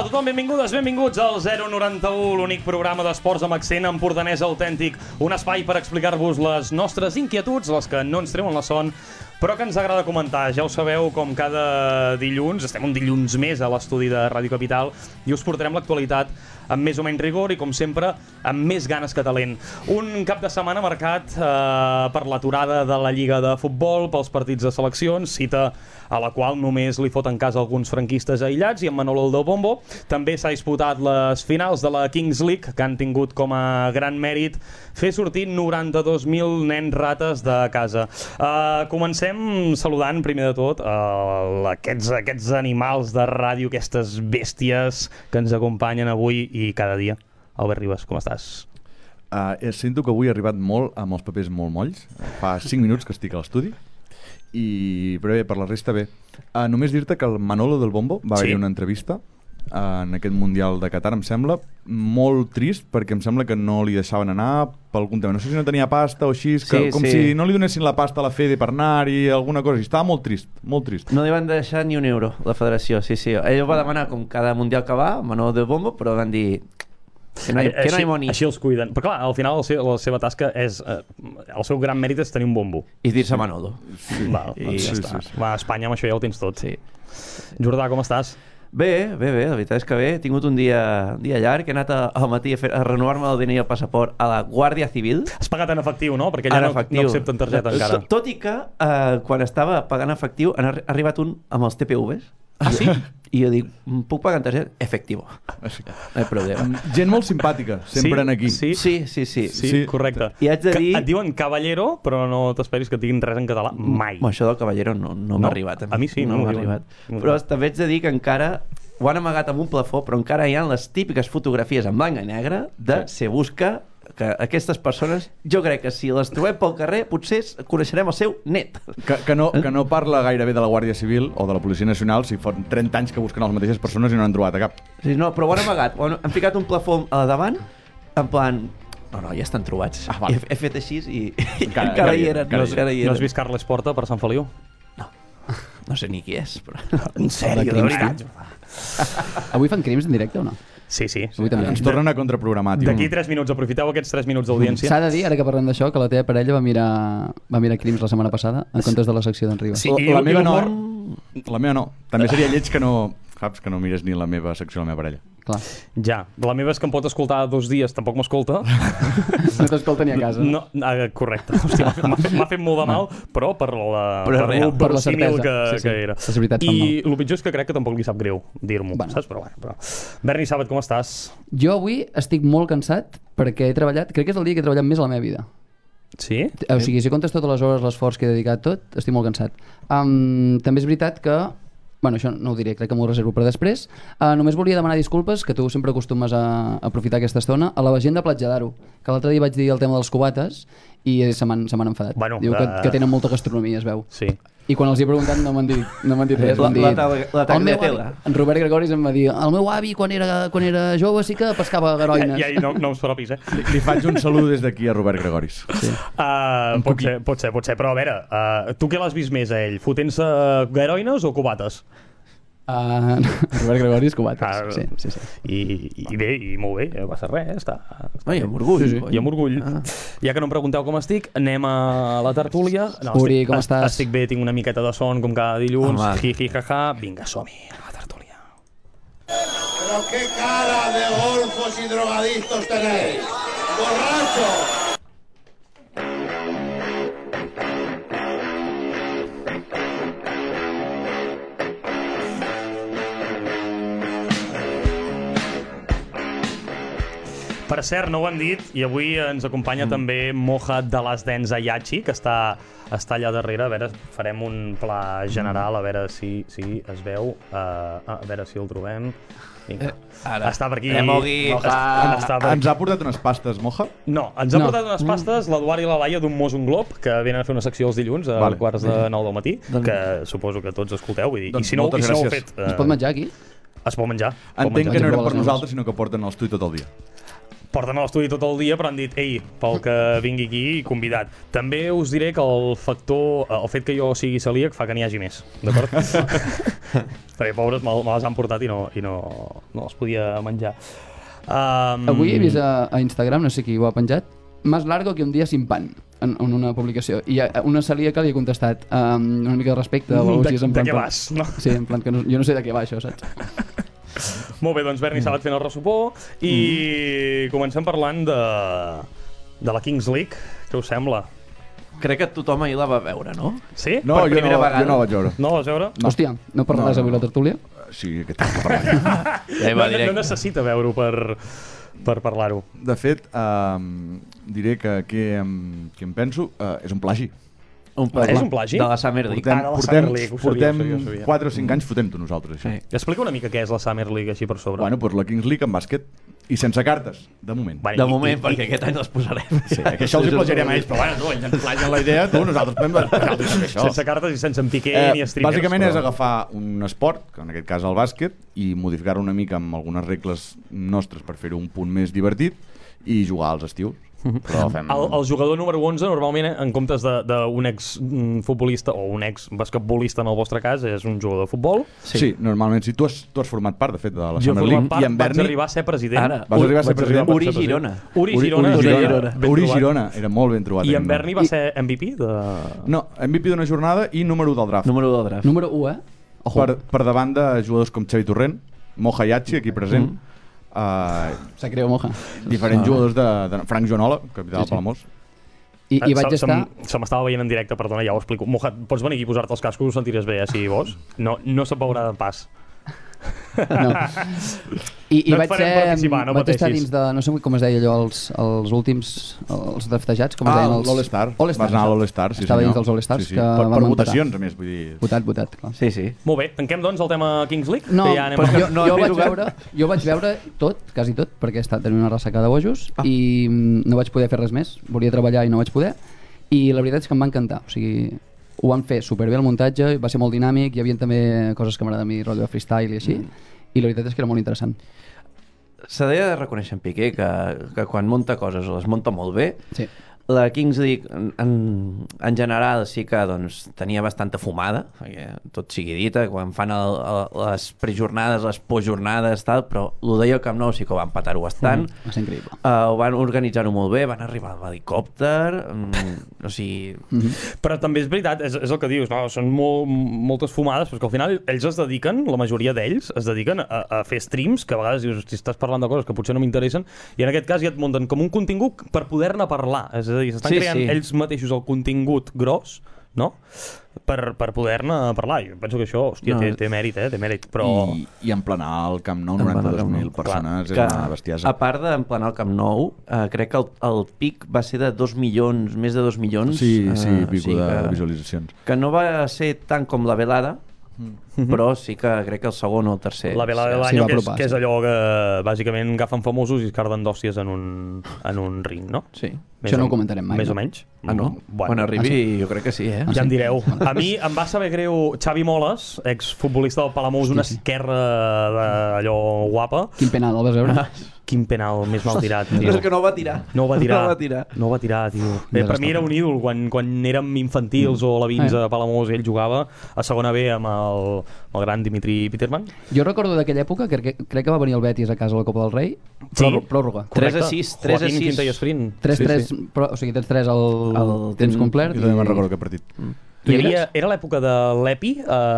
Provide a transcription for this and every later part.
tothom, benvingudes, benvinguts al 091, l'únic programa d'esports amb accent empordanès autèntic. Un espai per explicar-vos les nostres inquietuds, les que no ens treuen la son, però que ens agrada comentar. Ja ho sabeu, com cada dilluns, estem un dilluns més a l'estudi de Ràdio Capital i us portarem l'actualitat amb més o menys rigor i, com sempre, amb més ganes que talent. Un cap de setmana marcat per l'aturada de la Lliga de Futbol, pels partits de seleccions, cita a la qual només li foten cas alguns franquistes aïllats i en Manolo el del Bombo. També s'ha disputat les finals de la Kings League, que han tingut com a gran mèrit fer sortir 92.000 nens rates de casa. Comencem saludant, primer de tot, aquests animals de ràdio, aquestes bèsties que ens acompanyen avui i cada dia. Albert Ribas, com estàs? Sento que avui he arribat molt amb els papers molt molls. Fa 5 minuts que estic a l'estudi. Però bé, per la resta bé. Només dir-te que el Manolo del Bombo va haver-hi una entrevista en aquest Mundial de Qatar, em sembla, molt trist, perquè em sembla que no li deixaven anar per algun tema. No sé si no tenia pasta o així, si no li donessin la pasta a la Fede per anar-hi, alguna cosa. Estava molt trist, molt trist. No li van deixar ni un euro, la federació, sí. Ell va demanar com cada Mundial que va, Manolo del Bombo, però van dir que no hi moni. Així els cuiden. Però clar, al final la seva tasca és... el seu gran mèrit és tenir un bombo. I dir-se Manolo. Val, doncs ja està. Va, a Espanya amb això ja ho tens tot. Sí. Jordà, com estàs? Bé, la veritat és que bé. He tingut un dia llarg, he anat al matí a renovar-me el DNI i el passaport a la Guàrdia Civil. Has pagat en efectiu, no? Perquè allà no accepten targeta encara. Tot i que quan estava pagant efectiu han arribat un amb els TPVs. Ah, sí? I jo dic, puc pagar en targeta? Efectivo. No hi ha problema. Gent molt simpàtica, sempre en aquí. Sí, correcte. I haig de dir... Et diuen caballero, però no t'esperis que et diguin res en català mai. Això del caballero no m'ha arribat. A mi sí, no m'ha arribat. Però també haig de dir que encara ho han amagat amb un plafó, però encara hi ha les típiques fotografies en blanc i negre de se busca que aquestes persones, jo crec que si les trobem pel carrer, potser coneixerem el seu net. Que no parla gairebé de la Guàrdia Civil o de la Policia Nacional si fa 30 anys que busquen les mateixes persones i no han trobat a cap. Sí, no, però ho han amagat. Han ficat un plafó a davant, en plan... No, ja estan trobats. Vale. He fet així i encara hi eren. No has vist Carles Porta per Sant Feliu? No sé ni qui és, però... En sèrio, de veritat. Avui fan crims en directe o no? Sí. Ens tornen a contraprogramar, tio. D'aquí 3 minuts, aprofiteu aquests 3 minuts d'audiència. S'ha de dir, ara que parlem d'això, que la teva parella va mirar crims la setmana passada en comptes de la secció d'en Ribas. Sí, la meva no. També seria lleig que no... Saps que no mires ni la meva secció a la meva parella. Clar. Ja, la meva és que em pot escoltar 2 dies, tampoc m'escolta. No t'escolta ni a casa. No, correcte. Hòstia, m'ha fet molt de mal, però per la símil que era. I el pitjor és que crec que tampoc li sap greu dir-m'ho, saps? Però bueno. Berni Sàbat, com estàs? Jo avui estic molt cansat perquè he treballat, crec que és el dia que he treballat més a la meva vida. Sí? O sigui, si comptes totes les hores, l'esforç que he dedicat tot, estic molt cansat. També és veritat que... Bueno, això no ho diré, crec que m'ho reservo per després. Només volia demanar disculpes, que tu sempre acostumes a aprofitar aquesta estona, a la gent de Platja d'Aro, que l'altre dia vaig dir el tema dels cubates i se m'han enfadat. Bueno, diu que tenen molta gastronomia, es veu. Sí. I quan els he preguntat no m'han dit res. La tagliatella. En Robert Gregoris em va dir el meu avi quan era jove sí que pescava garoines. I noms propis, Li faig un salut des d'aquí a Robert Gregoris. Sí. Pot ser, però a veure, tu què l'has vist més a ell? Fotent-se garoines o cubates? Robert Gregoris, cubates. Sí. I bé, i molt bé, no passa res, està. I amb orgull. Sí. I amb orgull. Ja que no em pregunteu com estic, anem a la tertúlia. Uri, com estàs? Estic bé, tinc una miqueta de son com cada dilluns. Jaja. Vinga, som-hi, a la tertúlia. Pero qué cara de golfos y drogadictos tenéis. ¡Borrachos! Per cert, no ho han dit, i avui ens acompanya també Moja de les Dents Ayachi, que està allà darrere. A veure, farem un pla general, a veure si es veu, a veure si el trobem. Vinga. Està per aquí. Ens ha portat unes pastes, Moja? No, ens ha portat unes pastes l'Eduard i la Laia d'un Mos un Glob, que venen a fer una secció els dilluns a quarts de 9 del matí, que suposo que tots escolteu, vull dir. I si no ho heu fet... Es pot menjar aquí? Es pot menjar. Entenc que no era per nosaltres, sinó que porten els tu tot el dia. porten a l'estudi tot el dia, però han dit, ei, pel que vingui aquí, convidat. També us diré que el fet que jo sigui celíac fa que n'hi hagi més, d'acord? Perquè, pobres, me les han portat i no les podia menjar. Avui he vist a Instagram, no sé qui ho ha penjat, más largo que un dia sin pan, en una publicació. I una celíaca li ha contestat una mica de respecte. De què vas, no? Sí, en plan que jo no sé de què va això, saps? Molt bé, doncs Berni Sabat fent el ressupó i comencem parlant de la Kings League. Què us sembla? Crec que tothom ahir la va veure, no? Sí? No, jo no la vaig veure. No la vas veure? No. Hòstia, no parlaràs avui la tertúlia? Sí, aquest any que parlarem. No necessita veure-ho per parlar-ho. De fet, diré que què em penso és un plagi. És un plagi? De la Summer League. Portem 4 o 5 anys fotent-ho nosaltres, això. Explica una mica què és la Summer League així per sobre. Bueno, doncs la Kings League en bàsquet i sense cartes, de moment. De moment, perquè aquest any les posarem. Sí, que això els hi plagiarem a ells, però bueno, ells ens plagien la idea, nosaltres podem fer això. Sense cartes i sense en Piqué ni streamers. Bàsicament és agafar un esport, que en aquest cas el bàsquet, i modificar-ho una mica amb algunes regles nostres per fer-ho un punt més divertit i jugar als estius. Però fem... El jugador número 11 normalment en comptes d'un ex-futbolista o un ex-basquetbolista en el vostre cas és un jugador de futbol. Sí, normalment sí. Tu has format part de fet de la jo Summer League i en vaig Berni arribar a ser president. vas arribar a ser president. Uri Girona. Uri Girona, era molt ben trobat. I en Berni va ser MVP de... No, MVP d'una jornada i número 1 del draft. Número 1, Ojo. Per davant de jugadors com Xavi Torrent, Moja Yachi, aquí present, Se creu Moja. diferents jugadors de Frank Joanola, capità del Palamós. I vaig estar... Se m'estava veient en directe, perdona, ja ho explico. Moja, pots venir aquí i posar-te els cascos, ho sentiràs bé, si vols. No se't veurà de pas. No. I No et vaig farem participar, no vaig estar pateixis. dins de, no sé com es deia allò, els últims, els draftejats, com es deien els... l'All-Star. Vas anar a l'All-Star, sí Estava senyor. dins dels All-Stars Sí, sí. que Per vam empatar. votacions, a més, vull dir... Votat, clar. Sí. Molt bé, tanquem doncs el tema Kings League? No, que ja anem però jo vaig veure tot, quasi tot, perquè tenia una ressaca de bojos i no vaig poder fer res més. Volia treballar i no vaig poder. I la veritat és que em va encantar. O sigui, ho van fer superbé el muntatge, va ser molt dinàmic, hi havia també coses que m'agrada a mi, rotllo de freestyle i així. I la veritat és que era molt interessant. S'ha de reconèixer en Piqué que quan munta coses o les munta molt bé. Sí. La Kings League en general sí que doncs, tenia bastanta fumada, perquè tot sigui dita, quan fan les prejornades, les postjornades, tal, però el deia el Camp Nou sí que ho van patar-ho bastant. Va ser increïble. Ho van organitzar-ho molt bé, van arribar amb l'helicòpter, o sigui... Però també és veritat, és el que dius, no? Són moltes fumades, però que al final ells es dediquen, la majoria d'ells, es dediquen a fer streams, que a vegades dius, si estàs parlant de coses que potser no m'interessen, i en aquest cas ja et munten com un contingut per poder-ne parlar. És a dir, s'estan creant ells mateixos el contingut gros, no? Per poder-ne parlar. Jo penso que això, hòstia, té mèrit, té mèrit, però... I emplenar el Camp Nou, 92.000 persones, és una bestiesa. A part d'emplenar el Camp Nou, crec que el pic va ser de 2 milions, més de 2 milions. Sí, pico de visualitzacions. Que no va ser tant com la velada, però sí que crec que el segon o el tercer. La velada de l'any, que és allò que bàsicament agafen famosos i es carden d'hòsties en un ring, no? Sí. Això no ho comentarem mai. Més o menys. No? Quan arribi, jo crec que sí, Ja em direu. A mi em va saber greu Xavi Moles, exfutbolista del Palamós, una esquerra d'allò guapa. Quin penal, el vas veure? Quin penal més mal tirat, tio. És que no ho va tirar. No ho va tirar, tio. Per mi era un ídol. Quan érem infantils o alevins a Palamós, ell jugava a segona B amb el gran Dimitri Peterman. Jo recordo d'aquella època que crec que va venir el Betis a casa a la Copa del Rei. Pròrroga. 3-6. Joaquín Quinta i Esprint. 3-3, o sigui, 3-3 al temps complet. Jo també me'n recordo aquest partit. Era l'època de l'Epi,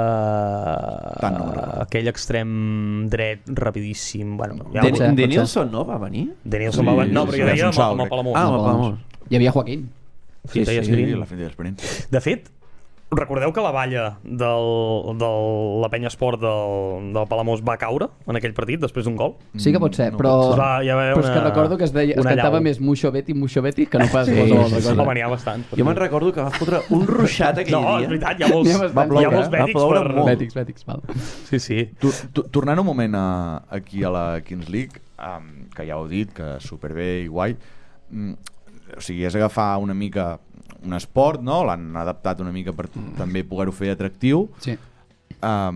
aquell extrem dret rapidíssim. Denilson no va venir? Denilson va venir, no, però jo deia amb el Palamós. Amb el Palamós. Hi havia Joaquín. Finta i Esprint. La Finta i Esprint. De fet, recordeu que la valla de la penya esport del Palamós va caure en aquell partit després d'un gol? Sí que pot ser, però és que recordo que es cantava més Mucho Betty que no pas qualsevol altra cosa. Home, n'hi ha bastant. Jo me'n recordo que va fotre un ruixat aquell dia. No, és veritat, hi ha molts bètics per... Sí. Tornant un moment aquí a la Kings League, que ja heu dit, que superbé i guai, o sigui, és agafar una mica un esport, no? L'han adaptat una mica per també poder-ho fer atractiu. Sí.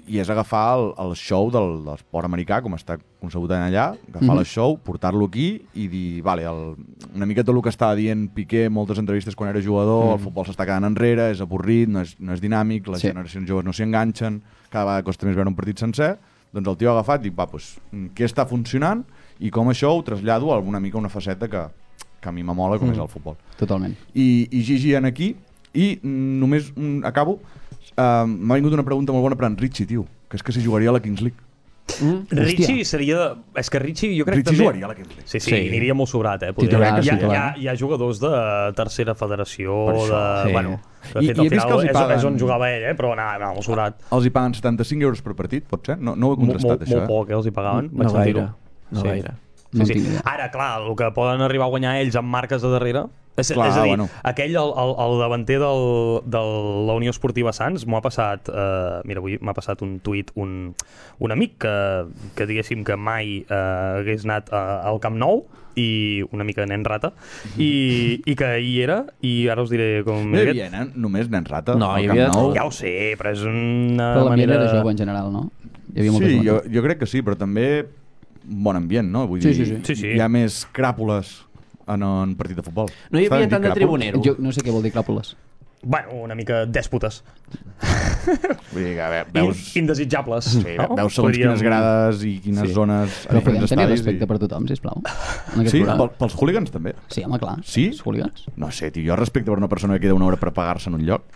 i és agafar el show de l'esport americà, com està concebut allà, agafar el show, portar-lo aquí i dir, vale, una mica tot el que estava dient Piqué en moltes entrevistes quan era jugador, el futbol s'està quedant enrere, és avorrit, no és dinàmic, les generacions joves no s'hi enganxen, cada vegada costa més veure un partit sencer, doncs el tio ha agafat i dic, va, doncs, què està funcionant i com això ho trasllado a una mica una faceta que a mi m'amola, com és el futbol. Totalment. I Gigi en aquí, i només acabo, m'ha vingut una pregunta molt bona per en Richie, tio, que és que si jugaria a la Kings League. Richie seria... És que Richie jo crec Richie també... jugaria a la Kings League. Sí, aniria molt sobrat, Titular, hi ha jugadors de tercera federació, bueno, de fet, al final és on jugava ell, però anava molt sobrat. Els hi paguen 75 euros per partit, pot ser? No ho he contrastat, això. Molt poc, els hi pagaven. No gaire. No gaire. Sí. Ara, clar, el que poden arribar a guanyar ells amb marques de darrere... És a dir, aquell, el davanter de la Unió Esportiva Sants, m'ho ha passat... Mira, avui m'ha passat un tuit un amic que diguéssim que mai hagués anat al Camp Nou, i una mica nen rata, i que hi era, i ara us diré com... No hi havia només nen rata? No, hi havia... Ja ho sé, però és una però manera... Però era jove en general, no? Hi havia sí, jo crec que sí, però també bon ambient, no? Vull dir, sí. hi ha més cràpules en un partit de futbol. No hi havia tant de tribunero. Jo no sé què vol dir cràpules. Bueno, una mica dèspotes. Vull dir que veus... Indesitjables. Sí, veus segons quines grades i quines zones... Però podem tenir respecte per tothom, sisplau. Sí, pels hooligans també. Sí, home, clar. Sí? Els hooligans. No sé, tio, jo respecte per una persona que queda una hora per pagar-se en un lloc.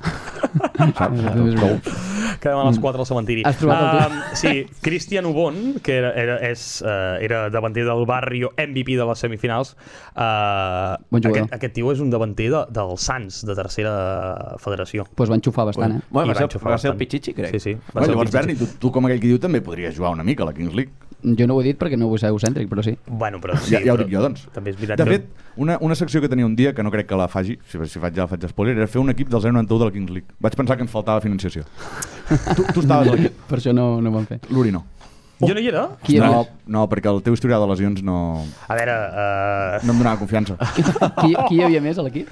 Saps? Quedem a les 4 al cementiri. Has trobat el sí, Cristian Ubon, que era davanter del Barrio, MVP de les semifinals. Bon jugador. Aquest tio és un davanter del Sants, de tercera federació. Doncs va enxufar bastant, Bueno, va ser el Pichichi, crec. Sí. Llavors, Berni, tu com aquell que diu també podries jugar una mica a la Kings League. Jo no ho he dit perquè no vull ser egocèntric, però sí. Bueno, però sí. Ja ho dic jo, doncs. També és veritat. De fet, una secció que tenia un dia, que no crec que la faci, si faig ja la faig spoiler, era fer un equip del 091 de la Kings League. Vaig pensar que ens faltava financiació. Tu estaves a l'equip. Per això no ho van fer. L'Uri no. Jo no hi era? No, perquè el teu historial de lesions no... A veure... No em donava confiança. Qui hi havia més a l'equip?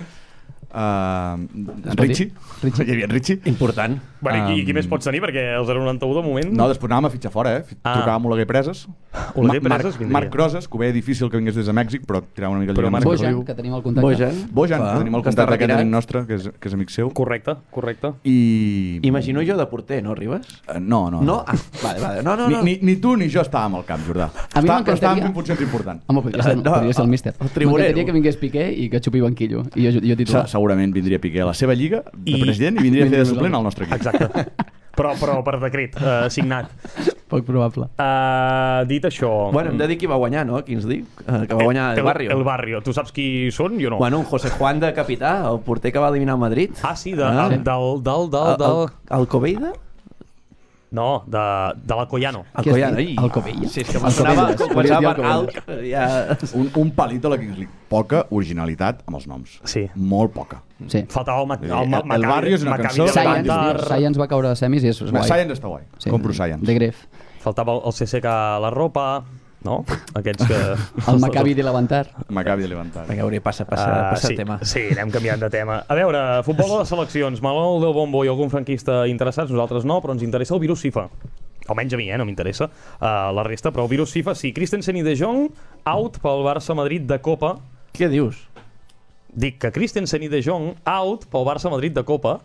Richie. Hi havia Richie. Important. Bueno, i qui més pots tenir? Perquè el 091 de moment... No, després anàvem a fitxar fora, Trucàvem Oleguer Preses. Oleguer Preses vindria. Marc Crozes, que ho veia difícil que vingués des de Mèxic, però tirava una mica el llibre. Bojan, que tenim el contacte. Bojan, que tenim el contacte aquest amic nostre, que és amic seu. Correcte. I... Imagino jo de porter, no, Ribas? No. No? Ah, vale. No. Ni tu ni jo estàvem al camp, Jordà. A mi m'encantaria... Estàvem fent funcions importants. Home, podria ser el míster. M'encantaria que vingués Piqué i que xupi banquillo. I jo titular. Segurament vindria Piqué a la seva lliga de president i vindria a fer de suplent al nostre equip. Exacte. Però per decret, signat. Poc probable. Dit això... Bueno, hem de dir qui va guanyar, no? Kings League. Que va guanyar el Barrio. El Barrio. Tu saps qui són? Jo no. Bueno, un José Juan de capità, el porter que va eliminar el Madrid. Ah, sí, del... Alcobeida? No, de l'Alcoyano. Alcobeida. Sí, és que començava per Alc. Un palit a la Kings League. Poca originalitat amb els noms. Sí. Molt poca. Sí. Faltava el Barrio és una cançó. Science va caure a semis i és guai. Science està guai. Compro Science. De Gref. Faltava el CSK a la ropa, no? Aquests que... El Maccabi de Levantar. Maccabi de Levantar. Vinga, hauria passa tema. Sí, anem canviant de tema. A veure, futbol de seleccions. Manol del Bombo i algun franquista interessats, nosaltres no, però ens interessa el virus FIFA. Almenys a mi, no m'interessa la resta, però el virus FIFA sí. Christensen i De Jong, out pel Barça-Madrid de Copa. Què dius? Dic que Christensen i De Jong, out pel Barça-Madrid de Copa.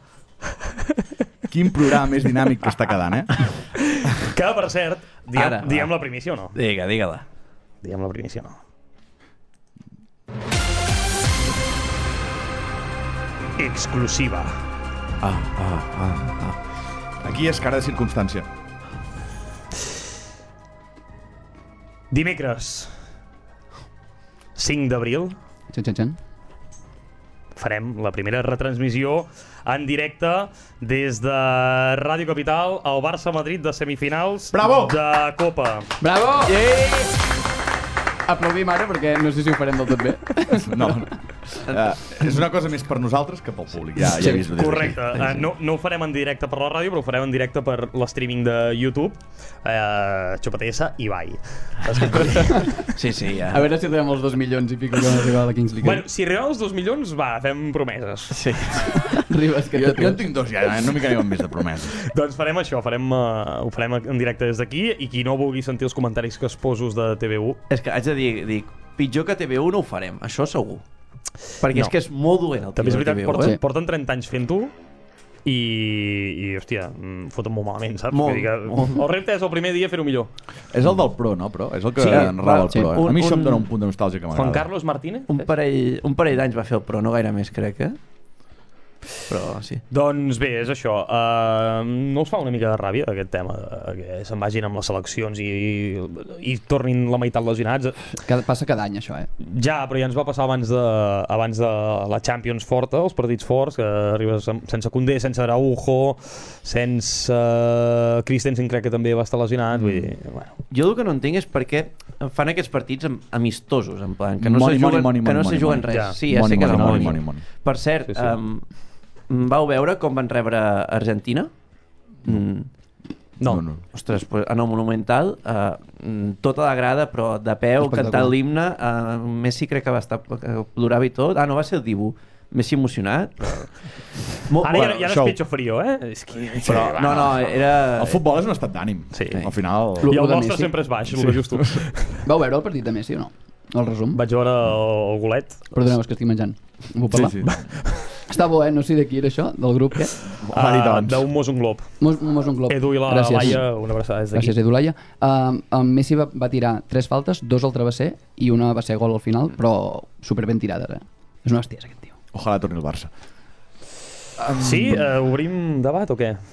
Quin programa més dinàmic que està quedant, Que, per cert, diem la primícia o no? Digue-la. Diem la primícia o no? Exclusiva. Aquí és cara de circumstància. Dimecres 5 d'abril farem la primera retransmissió en directe des de Ràdio Capital al Barça-Madrid de semifinals. Bravo! De Copa. Bravo! Aplaudim ara perquè no sé si ho farem del tot bé. No. És una cosa més per nosaltres que pel públic. Ja he vist Correcte. No ho farem en directe per la ràdio, però ho farem en directe per l'streaming de YouTube. Xupatessa i bye. Sí, ja. A veure si arribem als 2 milions i pico que van arribar a la Kings League. Bueno, si arribem als 2 milions, va, fem promeses. Sí. Ribes, que Jo en tinc 2 ja, no m'hi caiguen més de promeses. Doncs farem això, ho farem en directe des d'aquí, i qui no vulgui sentir els comentaris casposos de TV1... És que haig de dir, pitjor que TV1 no ho farem, això segur. Perquè No. és que és molt dolent el També és tio de veritat, TV1, porten 30 anys fent-ho, i hòstia, foten molt malament, saps? Molt, Vull dir que molt. El repte és el primer dia fer-ho millor. És el del Pro, no? Però és el que Sí, narrava el sí. Pro. A mi això em dona un punt de nostàlgia que m'agrada. Juan Carlos Martínez? Un parell d'anys va fer el Pro, no gaire més, crec, Però sí. Doncs bé, és això. No us fa una mica de ràbia aquest tema que se'n vagin amb les seleccions i tornin la meitat lesionats? Passa cada any, això, Ja, però ja ens va passar abans de la Champions forta, els partits forts, que arribes sense Koundé, sense Araujo, sense Christensen, crec que també va estar lesionat. Vull dir, bueno. Jo el que no entenc és per què fan aquests partits amistosos, en plan, que no Money, se juguen, money, que no money, se juguen money. res. Ja. Sí, ja sé que és el money. Money. Per cert, Sí. Vau veure com van rebre Argentina? No. Ostres, pues, en el Monumental, tota la grada, però de peu, cantant l'himne, Messi crec que va estar, que plorava i tot. No, va ser el Dibu. Messi emocionat, però... Ara ja no és pecho frío, És que... Però, no, era... El futbol és un estat d'ànim. Sí. Al final... I el de nostre Messi. sempre és baix, el que dius tu. Vau veure el partit de Messi o no? El resum? Vaig veure el golet. Perdoneu, és que estic menjant. Em puc parlar? Sí. Està bo, no sé de qui era això, del grup, què? D'un mos un glob. Mos un glob. Edu i la Gràcies. Laia, una abraçada des d'aquí. Gràcies, Edu Laia. Messi va tirar 3 faltes, 2 al travesser i una va ser gol al final, però super ben tirades, És una bestiesa, aquest tio. Ojalà torni al Barça. Sí? Obrim debat o què?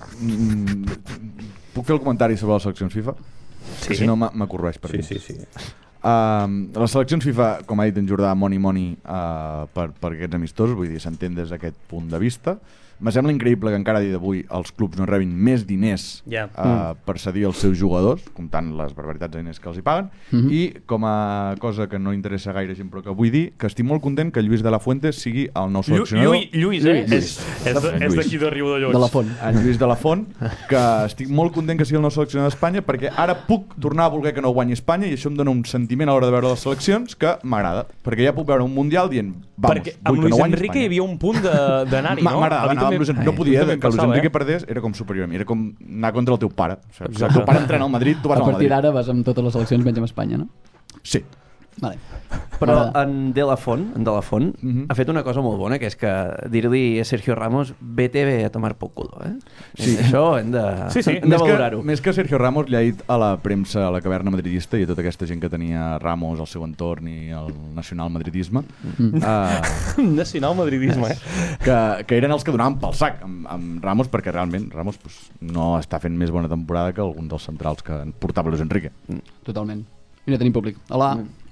Puc fer el comentari sobre les seleccions FIFA? Sí. Que si no m'acorreix per dins. Sí. Les seleccions FIFA, com ha dit en Jordà, money per aquests amistosos, vull dir, s'entén des d'aquest punt de vista. Me sembla increïble que encara a dia d'avui els clubs no rebin més diners per cedir els seus jugadors, comptant les barbaritats de diners que els hi paguen, i com a cosa que no interessa gaire gent però que vull dir, que estic molt content que Lluís de la Fuente sigui el nou seleccionador. Lluís. És d'aquí de Riudellots. De la Font. En Lluís de la Font, que estic molt content que sigui el nou seleccionador d'Espanya, perquè ara puc tornar a voler que no guanyi Espanya, i això em dona un sentiment a l'hora de veure les seleccions que m'agrada, perquè ja puc veure un Mundial dient, vamos, perquè vull amb que no Luis guanyi Enrique Espanya. hi havia un punt d'anar-hi, no? M'agradava anar amb Luis Enrique. No podia, que Luis Enrique perdés era com superior a mi, era com anar contra el teu pare. O sigui, el teu pare entrena al Madrid, tu vas A al partir Madrid. d'ara vas amb totes les seleccions menys amb Espanya, no? Sí. Vale. Però en De La Font ha fet una cosa molt bona, que és que dir-li a Sergio Ramos vete a tomar por culo, Sí. Això hem de, hem de valorar-ho. Més que Sergio Ramos li ha dit a la premsa, a la caverna madridista i a tota aquesta gent que tenia Ramos al seu entorn i el nacional madridisme, Nacional madridisme, que eren els que donaven pel sac amb Ramos, perquè realment Ramos no està fent més bona temporada que algun dels centrals que portava Luis Enrique. Totalment. I no tenim públic. Hola.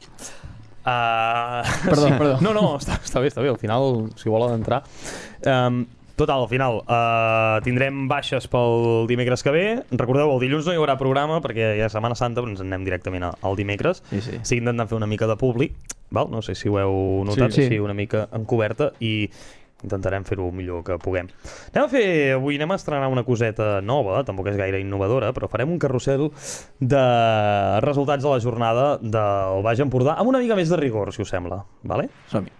Perdó. No, està bé, al final, si volen entrar. Total, al final tindrem baixes pel dimecres que ve. Recordeu, el dilluns no hi haurà programa perquè ja és Setmana Santa, però ens en anem directament al dimecres. Sí. Estic intentant fer una mica de públic, val? No sé si ho heu notat, Sí. així una mica encoberta, i intentarem fer-ho millor que puguem. Anem a estrenar una coseta nova, tampoc és gaire innovadora, però farem un carrusel de resultats de la jornada del Baix Empordà amb una mica més de rigor, si us sembla, vale? Som-hi.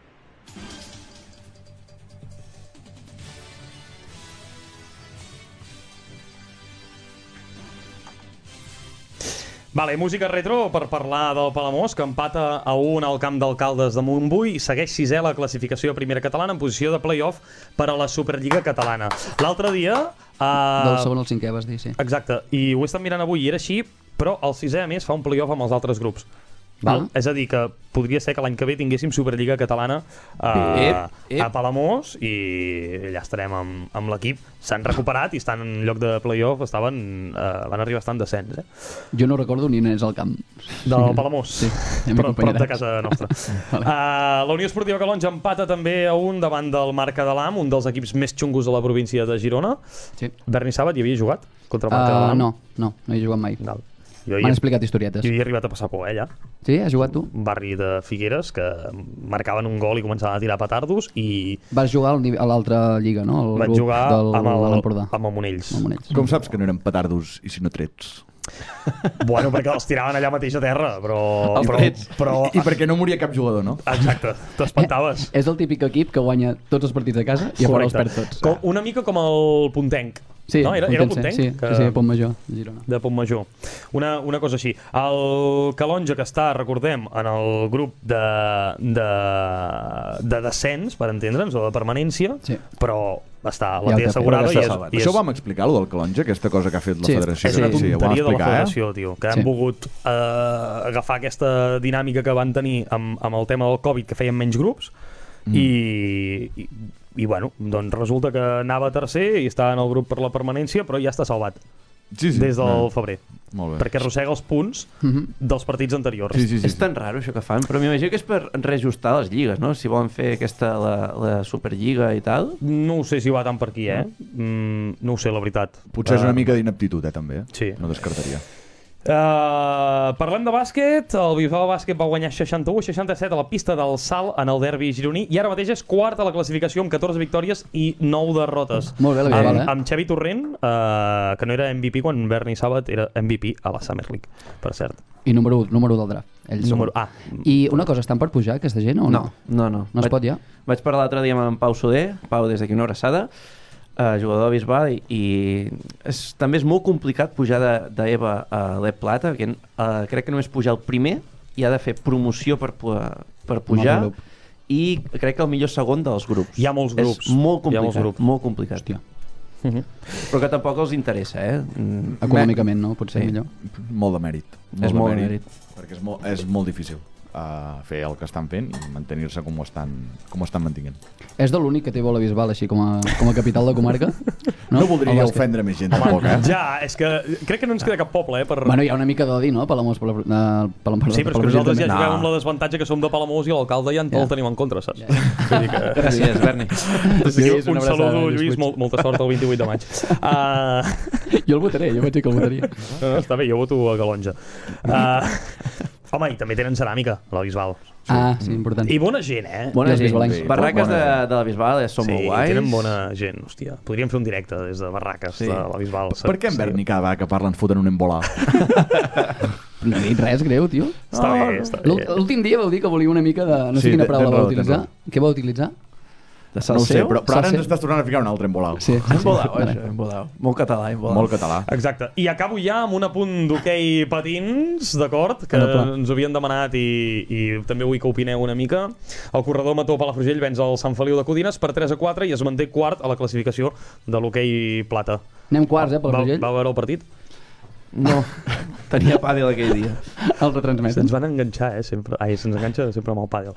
Vale, música retro per parlar del Palamós, que empata a 1 al camp d'Alcaldes de Montbui i segueix 6è a la classificació de primera catalana en posició de play-off per a la Superliga catalana. L'altre dia... Del segon al 5è, vas dir, sí. Exacte, i ho he estat mirant avui i era així, però el 6è a més fa un play-off amb els altres grups. Val? És a dir, que podria ser que l'any que ve tinguéssim Superliga catalana a Palamós i allà estarem amb l'equip. S'han recuperat i estan en lloc de play-off, van arribar a estar en descens. Jo no recordo ni on és el camp. Del Palamós, Sí, ja prop de casa nostra. La Unió Esportiva Calonja empata també a 1 davant del Marca de l'Am, un dels equips més xungos de la província de Girona. Sí. Berni Sàbat hi havia jugat contra el Marca de l'Am? No he jugat mai. Val. M'han explicat historietes. Jo hi he arribat a passar por, ja. Sí? Has jugat tu? Un barri de Figueres que marcaven un gol i començaven a tirar petardos i Vas jugar a l'altra lliga, no? El vaig grup jugar de l'Empordà. amb el Monells. Amb Monells. Com saps que no eren petardos i sinó trets? Bueno, perquè els tiraven allà mateix a terra, però... Els trets. Però... I perquè no moria cap jugador, no? Exacte, t'espantaves. És el típic equip que guanya tots els partits a casa i a fora els perd tots. Una mica com el Puntenc. Sí, no? Era el Puntenc? Sí, sí, Pontmajor, Girona. De Pontmajor. Una cosa així. El Calonge, que està, recordem, en el grup de descens, per entendre'ns, o de permanència, Sí. però està, Ja la té ho té assegurada fet. i Això ho vam explicar, allò del Calonge, aquesta cosa que ha fet la Sí. federació. és una Sí, ho vam tonteria de la explicar, federació, tio, que Sí. han volgut agafar aquesta dinàmica que van tenir amb el tema del Covid, que feien menys grups, i bueno, doncs resulta que anava tercer i estava en el grup per la permanència, però ja està salvat Sí, sí. des del febrer, Molt bé. perquè arrossega els punts dels partits anteriors. Sí, sí, sí. És tan raro això que fan, però m'imagino que és per reajustar les lligues, no? Si volen fer la Superliga i tal. No ho sé si va tant per aquí, no ho sé, la veritat. Potser és una mica d'inaptitud, també. Sí. No descartaria. Parlem de bàsquet. El Bilbao Bàsquet va guanyar 61-67 a la pista del Salt en el derbi gironí i ara mateix és quart a la classificació amb 14 victòries i 9 derrotes. Molt bé, la Bilbao, amb Xavi Torrent, que no era MVP quan Berni Sàbat era MVP a la Summer League, per cert. I número 1 del draft. Ells són. I una cosa, estan per pujar aquesta gent o no? No. No es pot ja? Vaig parlar l'altre dia amb en Pau Soler, Pau, des d'aquí una abraçada, jugador de Bisbal, i també és molt complicat pujar d'EVA a l'E Plata, perquè crec que només pujar el primer i ha de fer promoció per pujar, i crec que el millor segon dels grups. Hi ha molts grups. És molt complicat, Hi ha molts grups. molt complicat. Hòstia. Però que tampoc els interessa, Econòmicament, no? Potser Sí. millor. Molt de mèrit. És molt de mèrit. Perquè és molt difícil fer el que estan fent i mantenir-se com ho estan mantenint. És de l'únic que té bola Bisbal així com a capital de comarca? No voldria ofendre més gent tampoc, Ja, és que crec que no ens queda cap poble, per... Bueno, hi ha una mica d'odi, no? Palamós, Sí, però és que nosaltres ja juguem amb la desavantatge que som de Palamós i l'alcalde ja el tenim en contra, saps? Vull dir que... Gràcies, Berni. Lluís, Un una saludo, abraçada, Lluís, Lluís. molta sort el 28 de maig. Jo el votaré, jo vaig dir que el votaria. No, està bé, jo voto a Calonge. Home, i també tenen ceràmica, a la Bisbal. Ah, sí, important. I bona gent, Bona I els gent. bisbalencs. Barraques Bona de la Bisbal són molt guais. tenen bona gent, hòstia. Podríem fer un directe des de Barraques, de la Bisbal. Per què en Berni cada vegada que parlen foten un embolà? No he dit res greu, tio. Està bé, està bé. L'últim dia vau dir que volia una mica de... No sé Sí, quina tens paraula raó, va utilitzar. tens Què va utilitzar? De No ho sé, salseu? però ara Salseu. ens estàs tornant a ficar un altre embolà. Sí. Embolau, això, embolau. Molt català, embolau. Molt català. Exacte. I acabo ja amb un apunt d'hoquei patins, d'acord? Que ens ho havien demanat i també vull que opineu una mica. El corredor Mató Palafrugell venç el Sant Feliu de Codines per 3-4 i es manté quart a la classificació de l'hoquei plata. Anem quarts, Palafrugell. Va veure el partit? No, tenia pàdel aquell dia. El retransmeten. Se'ns van enganxar, sempre. Ai, se'ns enganxa sempre amb el pàdel.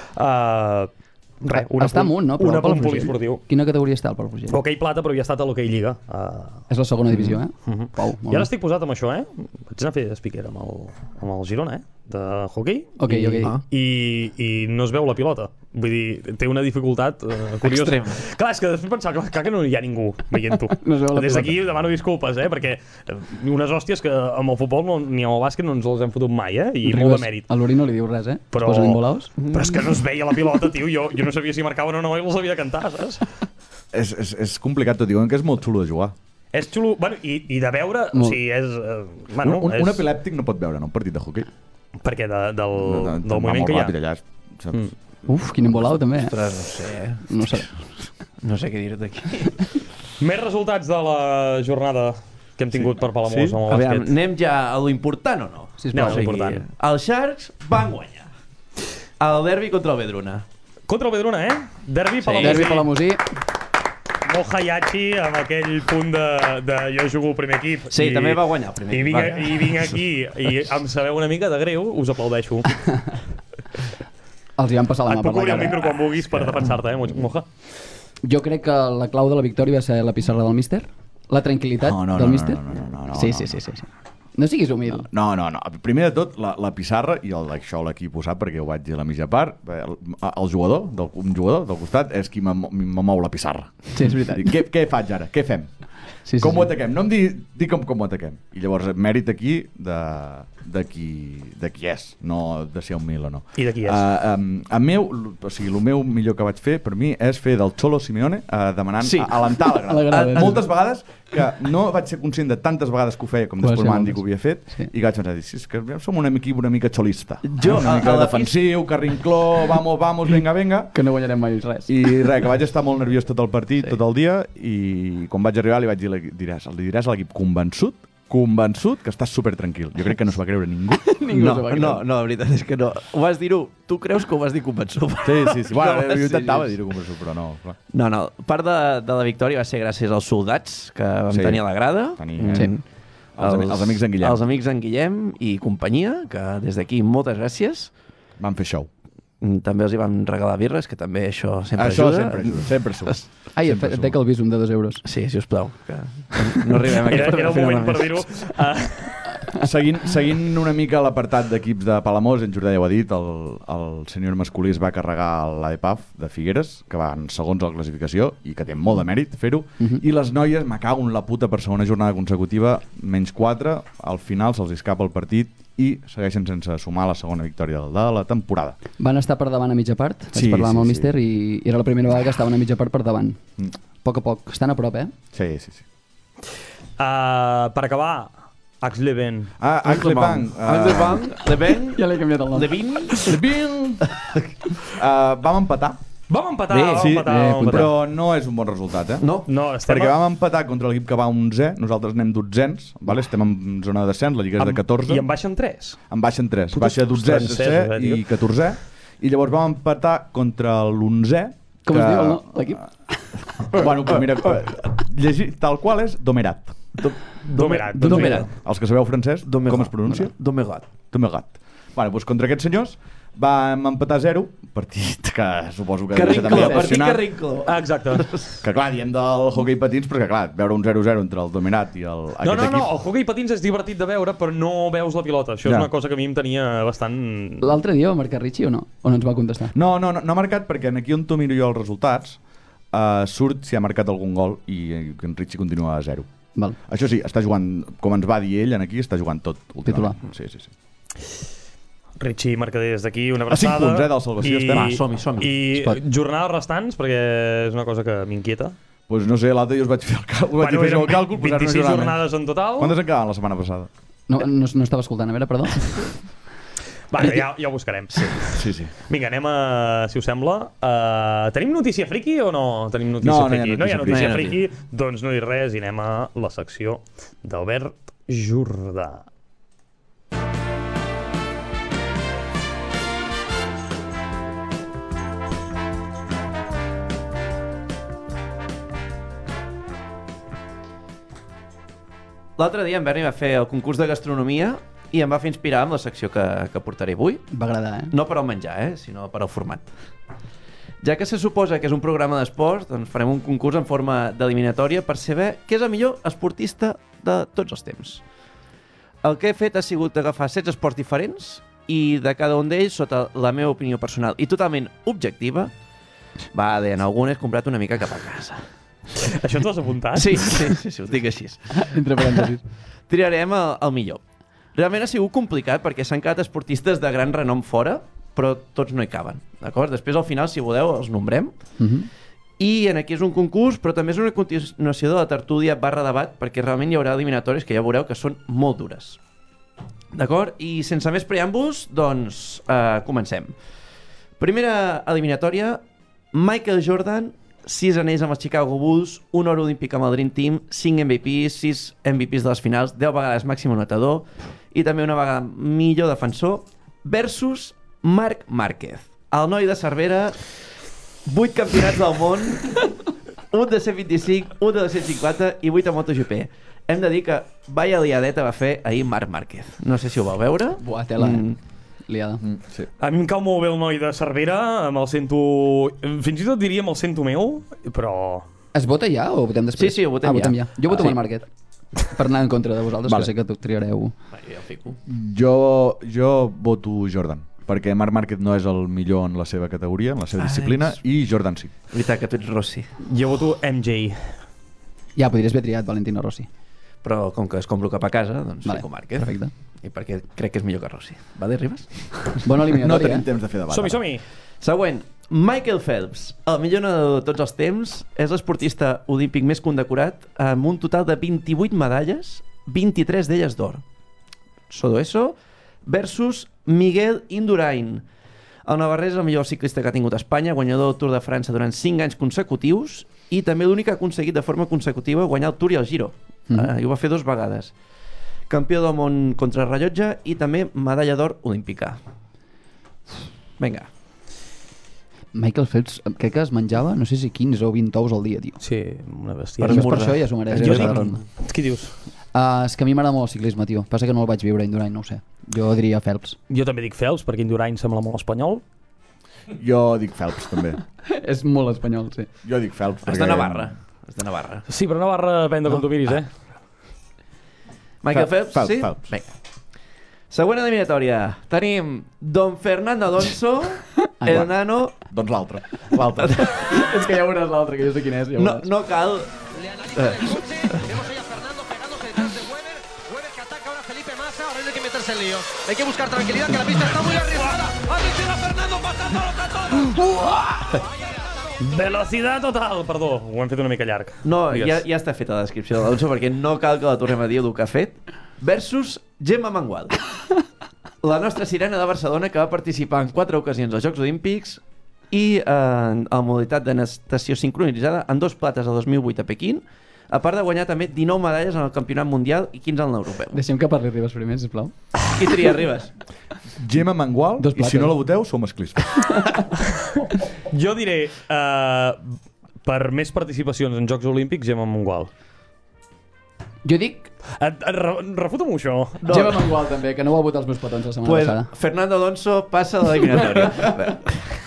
Res, Està amunt, no? Però un el apunt Palafrugell. poliesportiu. Quina categoria està el Palafrugell? Hoquei plata, però ja ha estat a l'hoquei lliga. És la segona divisió, eh? Pau, I ara estic posat amb això, Vaig anar a fer speaker amb el Girona, de hoquei. Ok. I no es veu la pilota. Vull dir, té una dificultat curiosa. Extrema. Clar, és que després pensava que no hi ha ningú veient-ho. No es veu la Des pilota. d'aquí demano disculpes, perquè unes hòsties que amb el futbol ni amb el bàsquet no ens les hem fotut mai, I molt de mèrit. A l'Uri no li diu res, eh? Però... Es posen imbolaus. Però és que no es veia la pilota, tio. Jo no sabia si marcaven o no i els havia de cantar, saps? És complicat, tot diuen que és molt xulo de jugar. És xulo, bueno, i de veure, o Molt. sigui, és... Bueno, Un és... epilèptic no pot veure, no? Un partit de hoquei. Perquè del Va moviment molt que hi ha. ràpid allà, saps? Uf, quin embolau, també, eh? Ostres, no sé, No sé. no sé què dir-te aquí. Més resultats de la jornada que hem tingut per Palamós Sí? amb el Aviam, bàsquet. anem ja a lo important o no? Sisplau. Anem a lo important. Els Sharks van guanyar el derbi contra el Vedruna. Contra el Vedruna, Derbi Sí. Palamós. Derbi Palamosí. Molt Hayachi amb aquell punt de jo jugo al primer equip. Sí, també va guanyar el primer I equip, vinc aquí i em sabeu una mica de greu, us aplaudeixo. Els hi van passar la Et mà puc per la obrir el cara. micro quan vulguis per defensar-te, Moja? Jo crec que la clau de la victòria va ser la pissarra del míster, la tranquil·litat del míster. no, Sí. No siguis humil. No. Primer de tot, la pissarra, i això l'equip ho sap perquè ho vaig dir a la mitja part, un jugador del costat és qui me mou la pissarra. Sí, és veritat. Què faig ara? Què fem? Sí, Com ho ataquem? No em digui com ho ataquem. I llavors, mèrit aquí de qui és, no de ser un mil o no. I de qui és? El meu millor que vaig fer, per mi, és fer del Cholo Simeone demanant Sí. alentar la A la grada. grada. Moltes vegades, que no vaig ser conscient de tantes vegades que ho feia com Ho va després ser m'han dit moltes. que ho havia fet, Sí. i que vaig pensar, sí, és que som un equip una mica xolista. Jo, una mica a la defensiu, carrincló, vamos, venga. Que no guanyarem mai res. I res, que vaig estar molt nerviós tot el partit, tot el dia, i quan vaig arribar li vaig dir, li diràs a l'equip convençut que estàs super tranquil. Jo crec que no s'ho va creure ningú. Ningú s'ho va creure. No, la veritat és que no. Ho vas dir-ho, tu creus que ho vas dir convençut. Sí. Bueno, No, jo intentava sí. dir-ho convençut, però no. Clar. No, part de la victòria va ser gràcies als soldats que vam Sí. tenir a la grada. Sí. Els amics d'en Guillem. Els amics d'en Guillem i companyia, que des d'aquí moltes gràcies. Van fer show. També els hi vam regalar birres, que també això sempre Això ajuda. sempre surt. Ai, Sempre et dec el visum de 2 euros. Sí, si us plau, que no arribem a Era el moment per final de dir-ho. Seguint una mica l'apartat d'equips de Palamós, en Jordà ja ho ha dit, el senyor masculí es va carregar l'EPAF de Figueres, que van segons a la classificació i que té molt de mèrit fer-ho, i les noies, me cago en la puta, per segona jornada consecutiva, -4, al final se'ls escapa el partit i segueixen sense sumar la segona victòria de la temporada. Van estar per davant a mitja part, vaig Sí, parlar amb el sí, míster i era la primera vegada que estaven a mitja part per davant. Mm. A poc, estan a prop, eh? Sí. Per acabar, Axleben. Axlepang. Levent, Ja l'he canviat el nom. Levin, Vam empatar, Vam empatar, Bé, vam sí, empatar. però no és un bon resultat, eh? no? No, estem Perquè vam empatar contra l'equip que va 11è, nosaltres anem 12ens, vale? Estem en zona de descens, la lliga és de 14. I en baixen 3. En baixen 3, Putos baixa 12è, francesos, 13è tio. i 14è, i llavors vam empatar contra l'11è. Com es diu el nom? L'equip? Bueno, pues mira, llegir tal qual és Domerat. Domerat. Domerat. Els que sabeu francès, com es pronuncia? Domegat. Domerat. Bueno, doncs contra aquests senyors vam empatar 0, partit que suposo que Carrincló, també partit apassionat. Carrincló. Exacte. Que clar, diem del hoquei patins, perquè clar, veure un 0-0 entre el Domerat i No, aquest equip... el hoquei patins és divertit de veure, però no veus la pilota. Això és Ja. una cosa que a mi em tenia bastant... L'altre dia va marcar Richie o no? O no ens va contestar? No ha marcat perquè aquí on tu miro jo els resultats surt si ha marcat algun gol i en Richie continua a 0. Val. Això sí, està jugant, com ens va dir ell aquí, està jugant tot últimament. Sí. Richie Mercader des d'aquí, una A 5 abraçada. punts, del salvació estem. Va, som-hi. I Es pot. jornades restants, perquè és una cosa que m'inquieta. Pues no sé, l'altre jo us vaig fer el càlcul, vaig fer eren el càlcul, posar una 26 jornada jornades en total. Quantes en quedaven la setmana passada? No estava escoltant, a veure, perdó. Va, ja ho buscarem. Sí. Vinga, anem a, si us sembla. Tenim notícia friki o no tenim notícia No, no hi ha friki? No hi ha notícia notícia friki. friki. Doncs no hi res i anem a la secció d'Albert Jordà. L'altre dia en Berni va fer el concurs de gastronomia i em va fer inspirar amb la secció que portaré avui. Va agradar, eh? No per al menjar, sinó per al format. Ja que se suposa que és un programa d'esports, doncs farem un concurs en forma d'eliminatòria per saber què és el millor esportista de tots els temps. El que he fet ha sigut agafar 16 esports diferents i de cada un d'ells, sota la meva opinió personal i totalment objectiva, en algunes he comprat una mica cap a casa. Això t'ho has apuntat? Sí, ho dic així. Entre parèntesis. Triarem el millor. Realment ha sigut complicat perquè s'han quedat esportistes de gran renom fora, però tots no hi caben, d'acord? Després, al final, si voleu, els nombrem. I en aquí és un concurs, però també és una continuació de la tertúlia /debat, perquè realment hi haurà eliminatòries que ja veureu que són molt dures. D'acord? I sense més preàmbuls, doncs, comencem. Primera eliminatòria, Michael Jordan, 6 anells amb els Chicago Bulls, 1 or olímpic amb el Dream Team, 5 MVPs, 6 MVPs de les finals, 10 vegades màxim anotador i també una vegada millor defensor, versus Marc Márquez, el noi de Cervera, 8 campionats del món, un de 125, un de 250 i 8 a MotoGP. Hem de dir que vaya liadeta va fer ahir Marc Márquez. No sé si ho vau veure. Buah, tela, liada. Sí. A mi em cau molt bé el noi de Cervera, me'l sento... Fins i tot diria me'l sento meu, però... Es vota ja o votem després? Sí, ho votem votem ja. Jo voto Sí. Marc Márquez. Per anar en contra de vosaltres, Vale. que sé que triareu. Jo fico. Jo voto Jordan, perquè Marc Márquez no és el millor en la seva categoria, en la seva disciplina, i Jordan sí. Veritat que tu ets Rossi. Jo voto MJ. Ja, podries haver triat Valentino Rossi. Però com que es compro cap a casa, doncs Vale, fico Márquez. perfecte. I perquè crec que és millor que Rossi. Vale, Ribas? Bona No eliminatòria, tenim temps de fer debat. Som-hi. Següent. Michael Phelps, el millor nedador de tots els temps, és l'esportista olímpic més condecorat amb un total de 28 medalles, 23 d'elles d'or. Todo eso versus Miguel Indurain. El navarrès és el millor ciclista que ha tingut Espanya, guanyador del Tour de França durant 5 anys consecutius i també l'únic que ha aconseguit de forma consecutiva guanyar el Tour i el Giro. I ho va fer 2 vegades. Campió del món contra rellotge i també medalla d'or olímpica. Vinga. Michael Phelps, crec que es menjava, no sé si 15 o 20 ous al dia, tio. Sí, una bèstia. Per Només per esmorzar. això ja s'ho mereix. Jo ja dic... ronda. Què dius? És que a mi m'agrada molt el ciclisme, tio. Passa que no el vaig viure Indurain, no ho sé. Jo diria Phelps. Jo també dic Phelps, perquè Indurain sembla molt espanyol. Jo dic Phelps, també. És molt espanyol, sí. Jo dic Phelps. És de Navarra. És de Navarra. Sí, però Navarra depèn de com tu miris, Michael Phelps, Phelps, sí? Phelps. Vinga. Següent eliminatòria. Tenim Don Fernando Alonso, el nano... Doncs l'altre. L'altre. És que ja veuràs l'altre, que jo sé quin és. No cal... Ahora hay que meterse en lío. Hay que buscar tranquilidad, que la pista está muy arribada. Atención a Fernando pasándolo todo. Velocidad total. Perdó, ho hem fet una mica llarg. No, Digues. ja està feta la descripció de l'Alonso perquè no cal que la tornem a dir el que ha fet. Versus Gemma Mangual. La nostra sirena de Barcelona que va participar en 4 ocasions als Jocs Olímpics i en modalitat de natació sincronitzada en 2 plates el 2008 a Pequín, a part de guanyar també 19 medalles en el campionat mundial i 15 en l'europeu. Deixem que parli Ribas primer, sisplau. Qui tria, Ribas? Gemma Mangual, Dos i si plates. no la voteu, som masclistes. Jo diré, per més participacions en Jocs Olímpics, Gemma Mangual. Jo dic Refuta-m'ho això. No. Gemma Mangual també, que no va votar els meus petons la setmana Pues passada. Fernando Alonso passa de l'eliminatòria.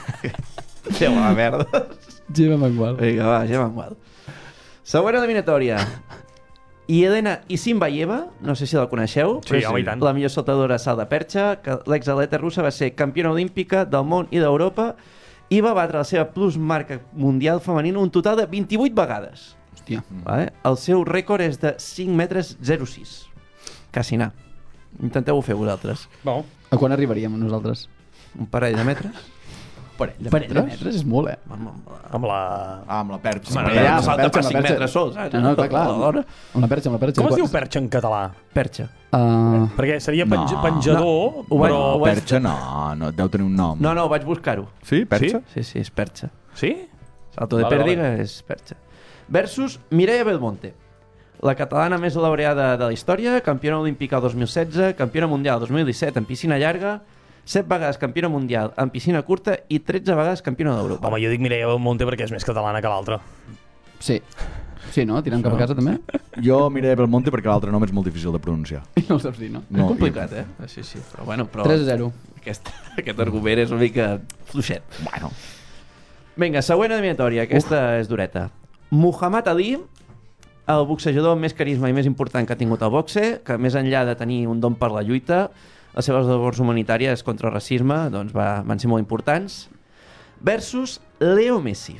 Déu la merda. Gemma Mangual. Vinga, va, Gemma Mangual. Següent eliminatòria. I Elena Isinbayeva, no sé si la coneixeu. Sí, home, i tant. La millor saltadora a salt de perxa, que l'exatleta russa va ser campiona olímpica del món i d'Europa i va batre la seva plus marca mundial femenina un total de 28 vegades. Hòstia. Vale? El seu rècord és de 5 metres 06. Quasi anar. Intenteu-ho fer vosaltres. Bon. A quan arribaríem nosaltres? Un parell de metres. Parell de metres és molt, Amb la... Amb la perxa. Bueno, ja, ja, amb la salta perxa, per amb 5 la perxa. metres sols. No, no, clar. Alhora. Amb la perxa, amb la perxa. Com es diu perxa en català? Perxa. Perquè seria No. penjador, Ho vaig- però... ho vaig- Perxa no, deu tenir un nom. No, vaig buscar-ho. Sí, perxa? Sí, és perxa. Sí? Salto de Vale, pèrdiga és perxa. Versus Mireia Belmonte, la catalana més laureada de la història, campiona olímpica el 2016, campiona mundial el 2017 en piscina llarga, 7 vegades campiona mundial en piscina curta i 13 vegades campiona d'Europa. Home, jo dic Mireia Belmonte perquè és més catalana que l'altra. Sí. Sí, no? Tirant cap a casa també? Jo miré Belmonte perquè l'altre nom és molt difícil de pronunciar. No ho saps dir, no? És complicat, Sí, sí. Però, bueno, 3-0. aquest argument és una mica fluixet. Bueno. Vinga, següent eliminatòria. Aquesta és dureta. Muhammad Ali, el boxejador amb més carisma i més important que ha tingut el boxe, que més enllà de tenir un don per la lluita, les seves labors humanitàries contra el racisme doncs van ser molt importants, versus Leo Messi,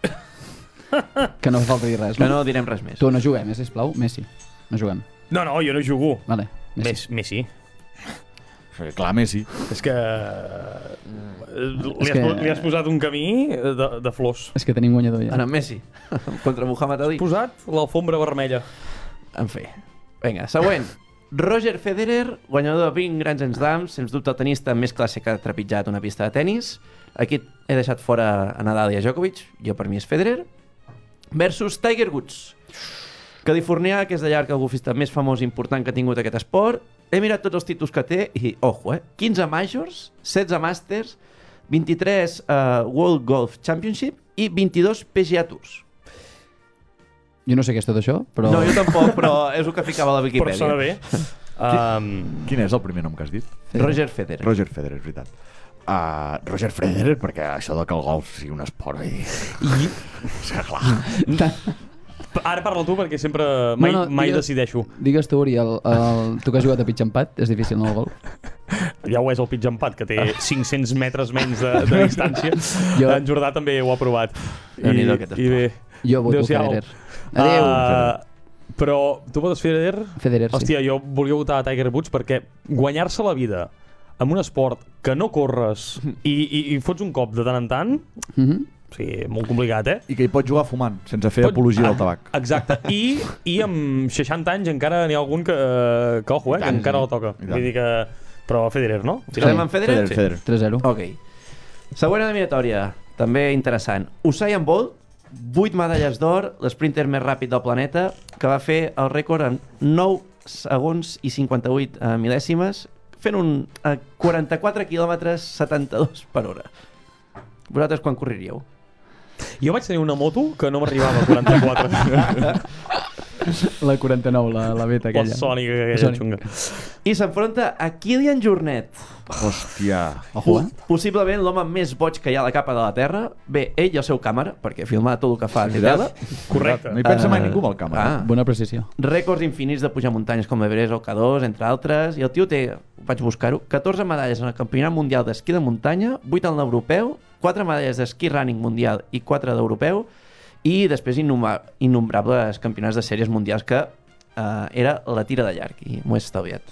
Que no fa falta dir res, que no? no direm res més. Tu no juguem, sisplau? Messi. No juguem. No, jo no jugo. Vale. Messi. Messi. Clar, Messi. És que... Li has posat un camí de flors. És que tenim guanyador ja. Ara Messi, contra Muhammad Ali. Posat l'alfombra vermella. En fi. Vinga, següent. Roger Federer, guanyador de 20 grans Slams, sens dubte el tenista amb més classe que ha trepitjat una pista de tennis. Aquí he deixat fora a Nadal i a Djokovic, jo per mi és Federer. Versus Tiger Woods, californià, que és de llarg el golfista més famós i important que ha tingut aquest esport. He mirat tots els títols que té i, ojo, 15 Majors, 16 Masters, 23 World Golf Championship i 22 PGA Tours. Jo no sé què és tot això, però... No, jo tampoc, però és el que ficava a la Però Wikipedia. sona bé. Quin és el primer nom que has dit? Roger Federer. Roger Federer, és veritat. Roger Federer, perquè això de que el golf sigui un esport... És que clar... Ara parla tu perquè sempre mai decideixo. Digues tu, Oriol, tu que has jugat a pitch empat, és difícil, no, el golf? Ja ho és el pitch empat, que té 500 metres menys de distància. Jo- En Jordà també ho ha provat. Déu-n'hi-do, aquest I bé, Jo voto adéu-siau. Federer. Adéu. Però tu votes Federer? Federer, sí. Hòstia, jo volia votar a Tiger Woods perquè guanyar-se la vida amb un esport que no corres i fots un cop de tant en tant, sí, molt complicat, I que hi pots jugar fumant, sense fer apologia del tabac. Exacte. I amb 60 anys encara n'hi ha algun que ojo, que encara la toca. Vull dir que... Però Federer, no? Quedem amb Federer? Federer. 3-0. Ok. Següent eliminatòria, també interessant. Usain Bolt, 8 medalles d'or, l'esprinter més ràpid del planeta, que va fer el rècord en 9 segons i 58 mil·lèsimes, fent un 44 quilòmetres 72 per hora. Vosaltres quan correríeu? Jo vaig tenir una moto que no m'arribava a 44. La 49, la beta La aquella. Sònica aquella xunga. I s'enfronta a Kilian Jornet. Hòstia. Ojo, Possiblement l'home més boig que hi ha a la capa de la Terra. Bé, ell i el seu càmera, perquè filmar tot el que fa té tela. Correcte. No hi pensa mai ningú amb el càmera. Bona precisió. Rècords infinits de pujar muntanyes com l'Everest o el K2, entre altres. I el tio té, vaig buscar-ho, 14 medalles en el Campionat Mundial d'Esquí de Muntanya, 8 en l'Europeu, 4 medalles d'esquí running mundial i 4 d'Europeu, i després innombrables campionats de sèries mundials que era la tira de llarg, i m'ho he estalviat.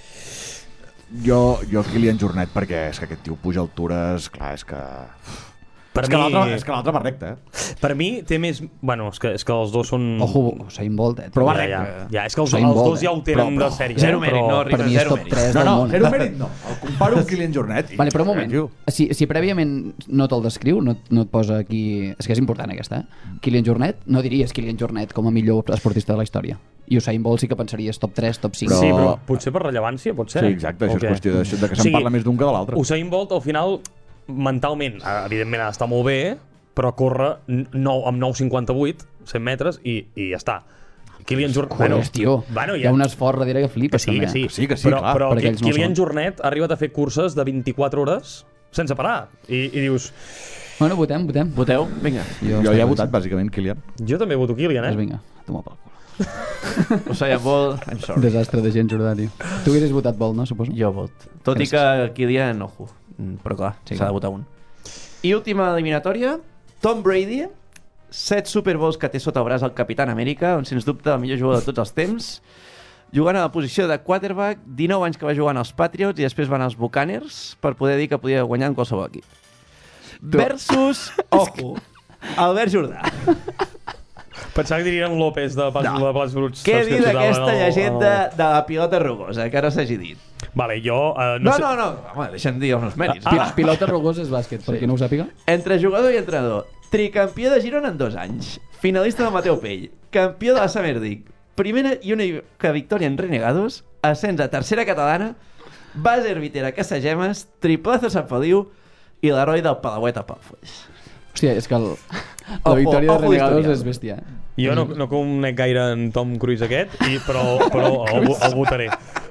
Jo Kilian Jornet, perquè és que aquest tio puja altures, clar, és que... Per és que mi- l'altre va recte, Per mi té més... Bueno, és que els dos són... Ojo, Usain Bolt, Però va ja, recte. ja, és que els Usain Bolt, dos ja ho tenen de sèrie. Zero mèrit, no, per mi és zero top mèrit. 3 No, del no, món. zero mèrit no. El comparo amb Kilian Jornet. Vale, però un moment. Tio. Si prèviament no te'l descriu, no et posa aquí... És que és important aquesta, Kilian Jornet, no diries Kilian Jornet com a millor esportista de la història. I Usain Bolt sí que pensaries top 3, top 5. Sí, però potser per rellevància, pot ser. Sí, exacte, això O què? és qüestió de que se'n parla més d'un que de l'altre. Usain Bolt, al final, mentalment, evidentment ha d'estar molt bé, però corre amb 9,58, 100 metres, i ja està. Kilian Jornet... Joder, tio, hi ha un esforç darrere que flipes, que també. sí, clar. però Per aquells no Kilian són. Jornet ha arribat a fer curses de 24 hores sense parar. I dius... Bueno, votem. Voteu? Vinga. Jo ja he votat, bàsicament, Kilian. Jo també voto Kilian, Doncs eh? vinga, toma pel cul. Usain Bolt, I'm sorry. Desastre de gent, Jordà, tio. Tu hauries votat Bolt, no, suposo? Jo vot. Tot i que Kilian, ojo. Però clar, s'ha de votar un. I última eliminatòria, Tom Brady, 7 Super Bowls que té sota el braç el Capitán Amèrica, on sens dubte el millor jugador de tots els temps, jugant a la posició de quarterback, 19 anys que va jugar als Patriots i després van als Buccaneers per poder dir que podia guanyar en qualsevol equip. Versus, ojo, Albert Jordà. Pensava que dirien López de Plats Bruts. Què Saps que dir d'aquesta tocaven llegenda de la pilota rugosa, que ara s'hagi dit? Vale, jo... No, sé... home, deixa'm dir els meus mèrits. Pilota rugosa és bàsquet, per qui no ho sàpiga. Entre jugador i entrenador, tricampió de Girona en 2 anys, finalista del Mateu Pell, campió de la Summer League, primera i única victòria en Renegados, ascens a tercera catalana, base arbitera a Casagemes, triplazo a Sant Feliu i l'heroi del Palauet a Palfolls. Hòstia, és que la victòria de Renegados és bèstia. Jo no conec gaire en Tom Cruise aquest, però el votaré.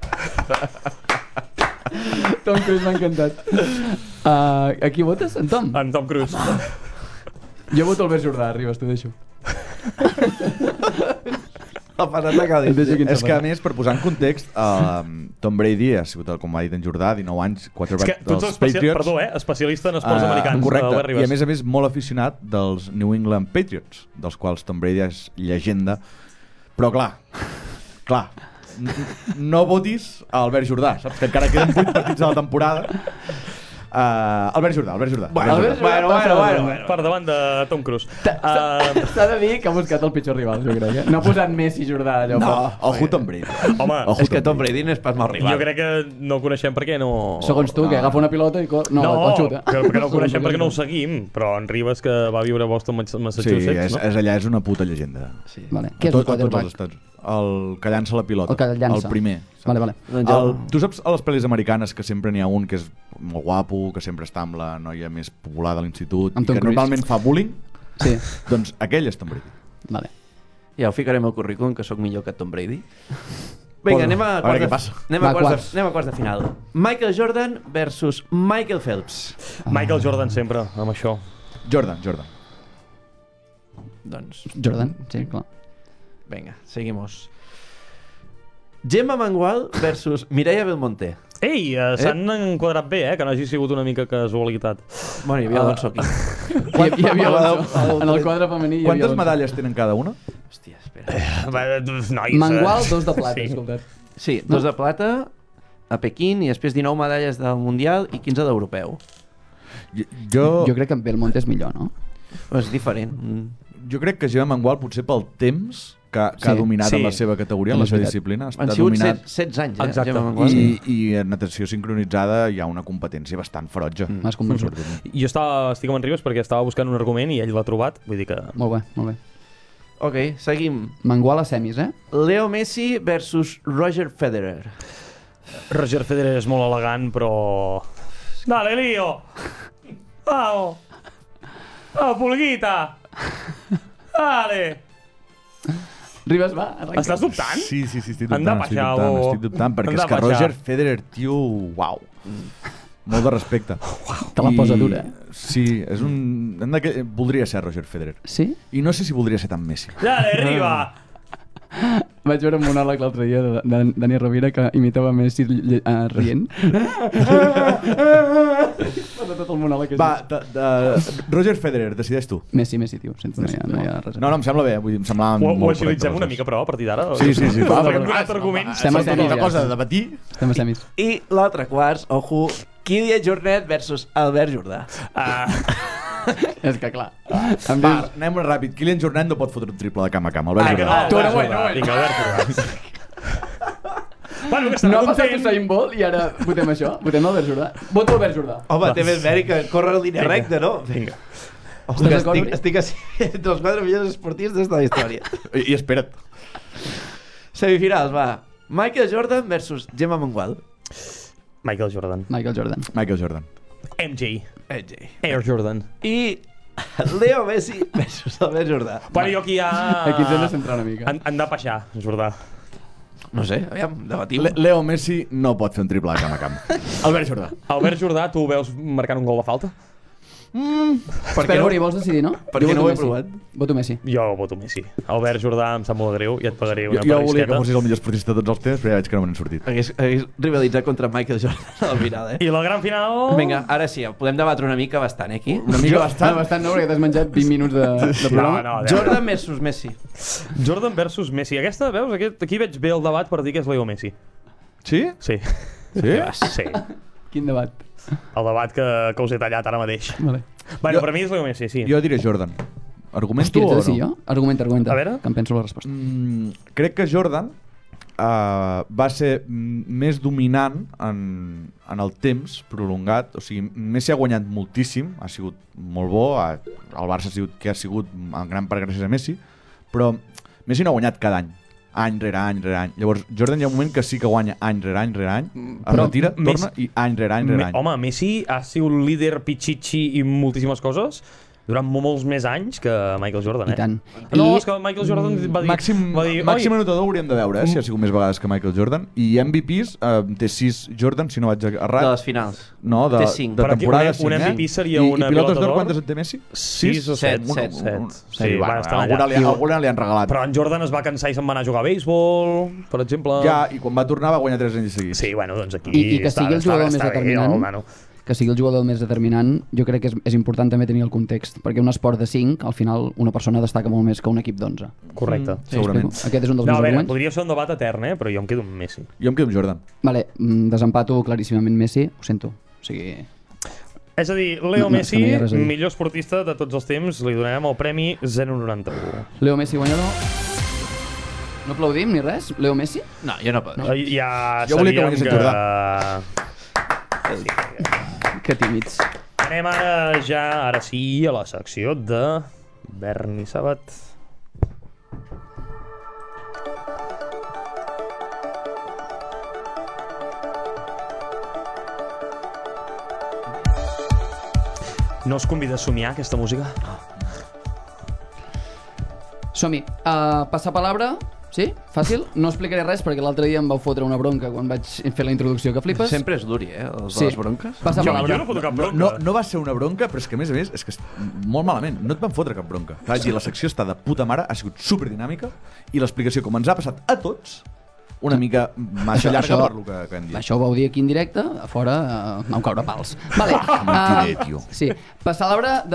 Tom Cruise m'ha encantat. A qui votes? En Tom? En Tom Cruise. Jo voto Albert Jordà, Ribas, t'ho deixo. La patata que Et deixo 15 És que, a més, per posar en context, Tom Brady ha sigut, com ha dit en Jordà, 19 anys, És que quarterback tu ets dels Patriots. perdó, especialista en esports americans. Correcte, Albert Ribas. i a més, molt aficionat dels New England Patriots, dels quals Tom Brady és llegenda. Però clar, no votis a Albert Jordà, saps? Que encara queden 8 partits a la temporada. Albert Jordà. Bueno, Per davant de Tom Cruise. S'ha de dir que ha buscat el pitjor rival, jo crec. No ha posat Messi Jordà allò. No, ojo Tom Brady. Home, És que Tom Brady no és pas mal rival. jo crec que no el coneixem perquè no... Segons tu, que agafa una pilota i... No, el xuta. perquè no el coneixem perquè no el seguim, però en Ribas, que va viure a Boston, Sí, Massachusetts, no? és allà, és una puta llegenda. Sí. Vale. Què és el A tots els quarterback? estats. El que llança la pilota. El que llança. El primer. Vale. Tu saps a les pel·lis americanes que sempre n'hi ha un que és molt guapo, que sempre està amb la noia més popular de l'institut, Amb i Tom que Cruise. normalment fa bullying? Sí. Doncs aquell és Tom Brady. Vale. Ja ho ficarem al currículum, que sóc millor que Tom Brady. Vinga, anem a veure què quarts passa. anem a Va, quarts quarts. anem a quarts de final. Michael Jordan versus Michael Phelps. Michael Jordan sempre, amb això. Jordan. Doncs, Jordan, sí, clar. vinga, seguimos. Gemma Mangual versus Mireia Belmonte. Ei, s'han enquadrat bé, que no hagi sigut una mica casualitat. Bueno, hi havia l'Alonso aquí. Hi havia en el quadre femení hi havia Quantes l'11. medalles tenen cada una? Hòstia, espera. Nois, Mangual, 2 de plata, Sí. escolta. Sí, 2 de plata a Pequín i després 19 medalles del Mundial i 15 d'Europeu. Jo Jo crec que en Belmont és millor, no? És diferent. crec que Gemma Mangual, potser pel temps que ha Sí. dominat Sí. en la seva categoria, en També la seva és veritat. disciplina, Han ha sigut dominat 16 anys, Exacte. Gemma Mangual. i en natació sincronitzada hi ha una competència bastant ferotge. M'has convençut. Jo estic amb en Ribas perquè estava buscant un argument i ell l'ha trobat, vull dir que... Molt bé, molt bé. Ok, seguim. Mangual a semis, eh? Leo Messi versus Roger Federer. Roger Federer és molt elegant, però... Dale, Leo! Vamos! Oh, pulguita! Dale! Ribas, va, arrenca. Estàs dubtant? Sí, estic Han de dubtant, baixar, estic dubtant, perquè han és de que baixar. Roger Federer, tio, uau. Molt de respecte. Te la posa dura, eh? Sí, és un... Voldria ser Roger Federer. Sí? I no sé si voldria ser tan Messi. Dale, arriba! Vaig veure un monòleg l'altre dia de Dani Rovira que imitava Messi rient. Passa tot el monòleg. Va, Roger Federer, decideix tu. Messi, tio. Sento, no hi ha res. No, em sembla bé, vull dir, em semblava Ho molt agilitzem correcte, una les mica, però, a partir d'ara? Sí. Va, Va, perquè hem va, donat arguments. Estem a dues. semis, Una ja. cosa de debatir. Estem a semis. I l'altre quarts, ojo, Kylian Jornet versus Albert Jordà. És que clar. Va, anem ràpid. Kylian Jornet no pot fotre un triple de camp a camp. Albert Que no, Jordà. Tu, Albert bueno, Jordà. bueno. Vinga, Albert Jordà. Bueno, que No estarà ha passat content. Usain Bolt i ara votem això? Votem Albert Jordà? Voto Albert Jordà. Home, té més mèrit que córrer en línia recta, no? Vinga. Home, que d'acord, Uri? estic entre els 4 millors esportistes de la història. I espera't. Semifinals, va. Michael Jordan versus Gemma Mangual. Michael Jordan. Michael Jordan. Michael Jordan. MJ. AJ. Air Jordan. I Leo Messi versus Albert Jordà. Bueno, jo aquí ja... Aquí ens hem de centrar una mica. Han de baixar, Jordà. No sé, aviam, debatim. Leo Messi no pot fer un triple de camp a camp. Albert Jordà. Albert Jordà, tu veus marcant un gol de falta? Espera, Uri, vols decidir, no? Perquè Jo voto no ho he Messi. provat. Voto Messi. Jo voto Messi. Albert Jordà em sap molt greu i et pagaré una Jo volia que parrisqueta. fossis el millor esportista de tots els temps, però ja veig que no me n'han sortit. Hagués rivalitzat contra Michael Jordan al final, eh? I la gran final... Vinga, ara sí, podem debatre una mica bastant, aquí. Una mica bastant. Bastant no, perquè t'has menjat 20 minuts de programa. No, Jordan versus Messi. Jordan versus Messi. Aquesta, veus? Aquí veig bé el debat per dir que és Leo Messi. Sí? Sí. Sí? Sí. Quin debat. El debat que us he tallat ara mateix. Vale. Bueno, Jo- per mi és Leo Messi, sí. Jo diré Jordan. Arguments tu Hòstia, o t'he de dir no? jo? Argumenta. A veure. Que em penso la resposta. Crec que Jordan va ser més dominant en el temps prolongat. O sigui, Messi ha guanyat moltíssim, ha sigut molt bo, el Barça ha sigut, que ha sigut en gran part gràcies a Messi, però Messi no ha guanyat cada any rere any rere any. Llavors, Jordan hi ha un moment que sí que guanya any rere any rere any, es però retira, torna Messi- i any rere any rere any. Home, Messi ha sigut líder, pitxitxi i moltíssimes coses durant molts més anys que Michael Jordan, I tant. No, I- és que Michael Jordan va dir... Màxim anotador hauríem de veure, si ha sigut més vegades que Michael Jordan. I MVPs té 6 Jordan, si no vaig errat. De les finals. No, Té cinc. de Però aquí temporada un 5, MVP seria I una pilotes pilota d'or, d'or? quantes en té Messi? 6 o 7. Set. Sí, van estar alguna, allà. alguna li han regalat. Però en Jordan es va cansar i se'n va anar a jugar a béisbol, per exemple. Ja, i quan va tornar va guanyar 3 anys seguits. Sí, bueno, doncs aquí... I que sigui el jugador més determinant. El nano. Que sigui el jugador més determinant, jo crec que és important també tenir el context, perquè un esport de 5, al final una persona destaca molt més que un equip d'11. Correcte. Segurament. Aquest és un dels No, meus a veure, arguments. podria ser un debat etern, però jo em quedo amb Messi. Jo em quedo amb Jordan. Vale, desempato claríssimament Messi, ho sento. O sigui, És a dir, Leo No, és que Messi, no hi ha res a dir. millor esportista de tots els temps, li donem el premi 0,91. Leo Messi guanyador. No aplaudim ni res? Leo Messi? No, jo no pots. Ja Jo volia que sabíem guanyés que... Que tímids. Anem ara ja, ara sí, a la secció de Berni Sabat. No us convida a somiar aquesta música? Som-hi. Passar palabra, sí? Fàcil? No explicaré res perquè l'altre dia em vau fotre una bronca quan vaig fer la introducció que flipes. Sempre és duri, els Sí. de les bronques. Passar Jo palabra. no foto cap bronca. No va ser una bronca, però és que a més, és que molt malament. No et van fotre cap bronca. Vaig dir, la secció està de puta mare, ha sigut superdinàmica, i l'explicació, com ens ha passat a tots, una mica massa llarga per lo que hem dit. Això ho vau dir aquí en directe, a fora vam caure pals. Vale. Mentider, tio. Sí, passapalabra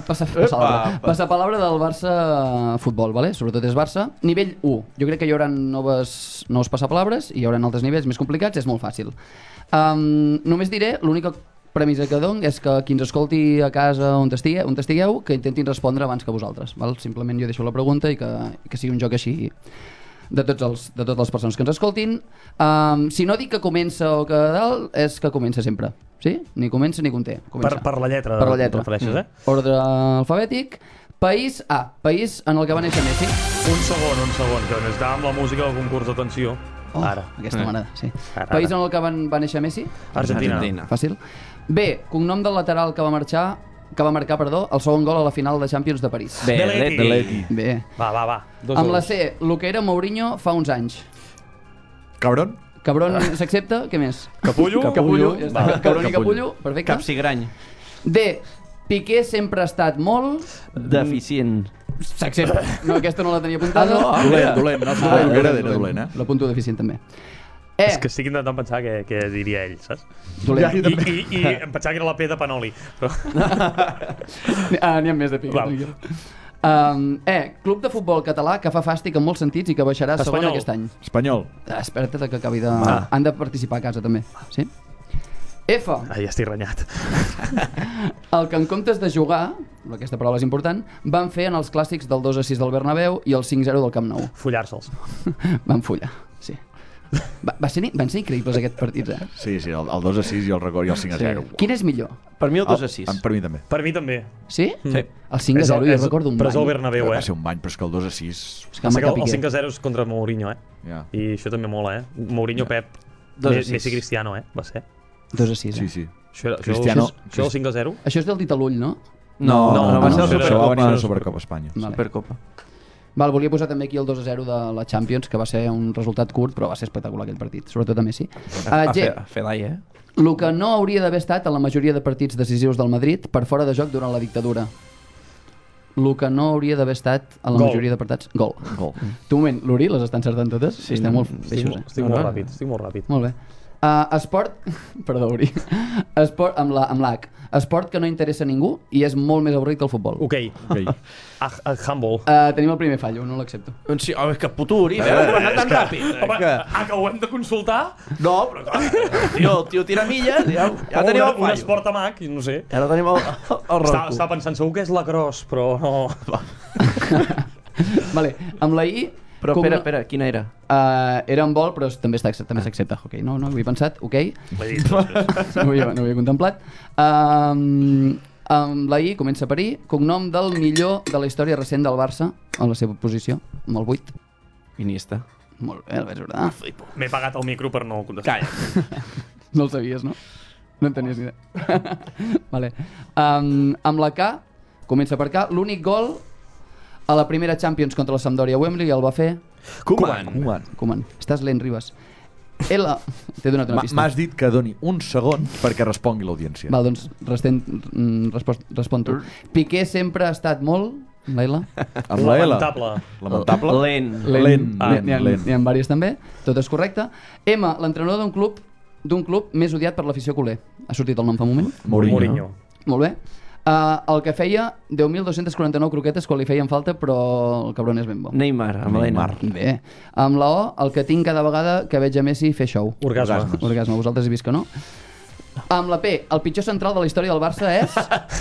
del Barça futbol, vale? Sobretot és Barça. Nivell 1. Jo crec que hi haurà nous passapalabres i hi haurà altres nivells més complicats, és molt fàcil. Només diré, l'única premissa que dono és que qui ens escolti a casa on estigueu, que intentin respondre abans que vosaltres, val? Simplement jo deixo la pregunta i que sigui un joc així de totes les persones que ens escoltin. Si no dic que comença o que dalt, és que comença sempre. Sí? Ni comença ni conté. Per la lletra. Per la lletra. Refereixes, eh? Ordre alfabètic. País A. País en el que va néixer Messi. Un segon, que estàvem amb la música del concurs d'atenció. Ara. Aquesta m'agrada, sí. Ara. País en el que va néixer Messi. Argentina. Fàcil. B. Cognom del lateral que va marcar el segon gol a la final de Champions de París. Belletti. Bé. Va. Amb la C, el que era Mourinho fa uns anys. Cabron? Cabron s'accepta? Què més? Capullo? Capullo. Ja està. Cabron i Capullo. Perfecte. Capsigrany. D. Piqué sempre ha estat molt... Deficient. S'accepta. No, aquesta no la tenia apuntada. Dolent. No és dolent, era dolent, eh? L'apunto deficient també. És que estic intentant pensar què diria ell, saps? Dolent. I em pensava que era la P de Panoli. Però... N'hi ha més de Piqué. Club de futbol català que fa fàstic en molts sentits i que baixarà segon aquest any. Espanyol. Espera't que acabi de... Han de participar a casa també. Sí? F. Ja estic renyat. El que en comptes de jugar, aquesta paraula és important, van fer en els clàssics del 2-6 del Bernabéu i el 5-0 del Camp Nou. Follar-se'ls. Van follar, sí. Van ser increïbles aquests partits, eh? Sí, el 2-6 jo el record i el 5-0. Sí. Quin és millor? Per mi el 2-6. Per mi també. Per mi també. Sí? Sí. El 5-0 jo recordo un bany. Però és el bany. Bernabéu, Va ser un bany, però és que el 2-6... El 5-0 és contra Mourinho, eh? Ja. I això també mola, eh? Mourinho, Pep, 2-6. Messi, Cristiano, eh? Va ser. 2-6, Sí. Cristiano. Això del 5-0? Això és del dit a l'ull, no? No, va ser la Això va venir a la Supercopa. Supercopa Espanya. Vale. Supercopa. Val, volia posar també aquí el 2-0 de la Champions, que va ser un resultat curt, però va ser espectacular aquell partit, sobretot a Messi. G. Fer l'ai, eh? El que no hauria d'haver estat en la majoria de partits decisius del Madrid per fora de joc durant la dictadura. El que no hauria d'haver estat en la majoria de partits... Gol. Tu, un moment, l'Uri, les està encertant totes? Sí, estem molt feixos, eh? Estic molt ràpid. Molt bé. Esport... Perdó, Uri. Esport amb l'H. Esport que no interessa a ningú i és molt més avorrit que el futbol. Ok. Handball. Tenim el primer fallo, no l'accepto. Sí, home, que puto Uri, veus? Va anar tan ràpid. Home, que ho hem de consultar? No, però clar, el tio tira milles, ja tenim el Un fallo. esport a mag, no sé. Ja no tenim el Roku. Estava pensant, segur que és lacrosse, però no... Vale, amb la I... Però espera, quina era? Era en vol, però també s'accepta hockey. No ho havia pensat, ok. No ho havia contemplat. Amb la I, comença per I, cognom del millor de la història recent del Barça, a la seva posició, amb el 8. Iniesta. Molt bé, el vaig veure. M'he pagat el micro per no contestar. Calla. No el sabies, no? No en tenies ni idea. Vale. Amb la K, comença per K, l'únic gol a la primera Champions contra la Sampdoria Wembley el va fer... Koeman. Estàs lent, Ribas. L. T'he donat una pista. M'has dit que doni un segon perquè respongui l'audiència. Val, doncs respon tu. Piqué sempre ha estat molt... Amb la L? Amb la L. Lamentable. Lent. N'hi ha diverses també. Tot és correcte. M. L'entrenador d'un club més odiat per l'afició culer. Ha sortit el nom fa un moment? Mourinho. Molt bé. El que feia 10.249 croquetes quan li feien falta, però el cabron és ben bo. Neymar, amb l'N. Bé. Amb la O, el que tinc cada vegada que veig a Messi fer show. Orgasme. Vosaltres he vist que no? Amb la P, el pitjor central de la història del Barça és...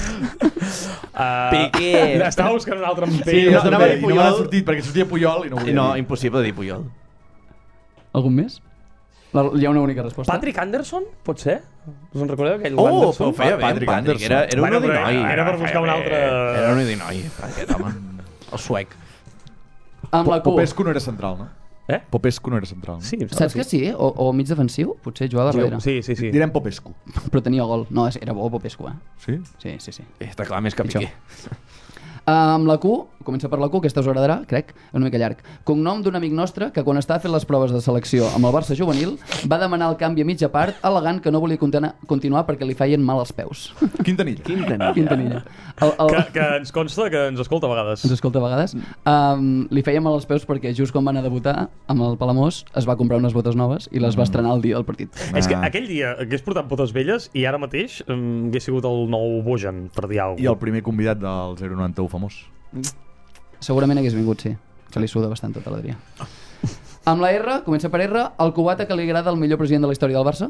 Piqué. Estava buscant un altre amb P. Sí, I anava a dir no Puyol. m'ha sortit perquè sortia Puyol i no volia No, dir. impossible dir Puyol. Algun més? Hi ha una única resposta. Patrick Anderson, pot ser? Us en recordeu aquell Oh, Anderson? ho feia bé, Patrick Anderson. Era un Bueno, però odinoi. era per buscar un altre... Era un odinoi, aquest home. El suec. Amb la Q. Popescu no era central, no? Popescu no era central, no? Sí, Saps que sí? O mig defensiu? Potser jugava darrere. Sí. Direm Popescu. Però tenia gol. No, era bo Popescu, eh? Sí? Sí. Està clar, més que Piqué. Amb la Q, comença per la Q, aquesta us agradarà, crec, és una mica llarg. Cognom d'un amic nostre que quan estava fent les proves de selecció amb el Barça juvenil va demanar el canvi a mitja part, al·legant que no volia continuar perquè li feien mal als peus. Quintanilla. Quintanilla. Que ens consta que ens escolta a vegades. Ens escolta a vegades. Li feien mal als peus perquè just quan va anar a debutar amb el Palamós es va comprar unes botes noves i les va estrenar el dia del partit. És que aquell dia hagués portat botes velles i ara mateix hagués sigut el nou Bojan, per dir alguna cosa. I el primer convidat del 091 famós. Segurament hagués vingut, sí. Se li suda bastant tot a l'Adrià. Amb la R, comença per R, el cubata que li agrada al millor president de la història del Barça.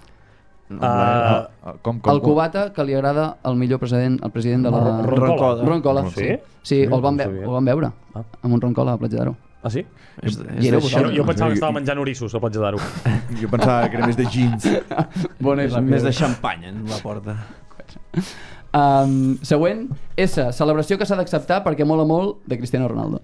El cubata que li agrada al millor president, el president de la... Roncola. Sí, el van veure amb un roncola a Platja d'Aro. Ah, sí? Jo pensava que estava menjant orissos a Platja d'Aro. Jo pensava que era més de jeans. Més de xampany en la porta. Següent, S, celebració que s'ha d'acceptar perquè mola molt de Cristiano Ronaldo.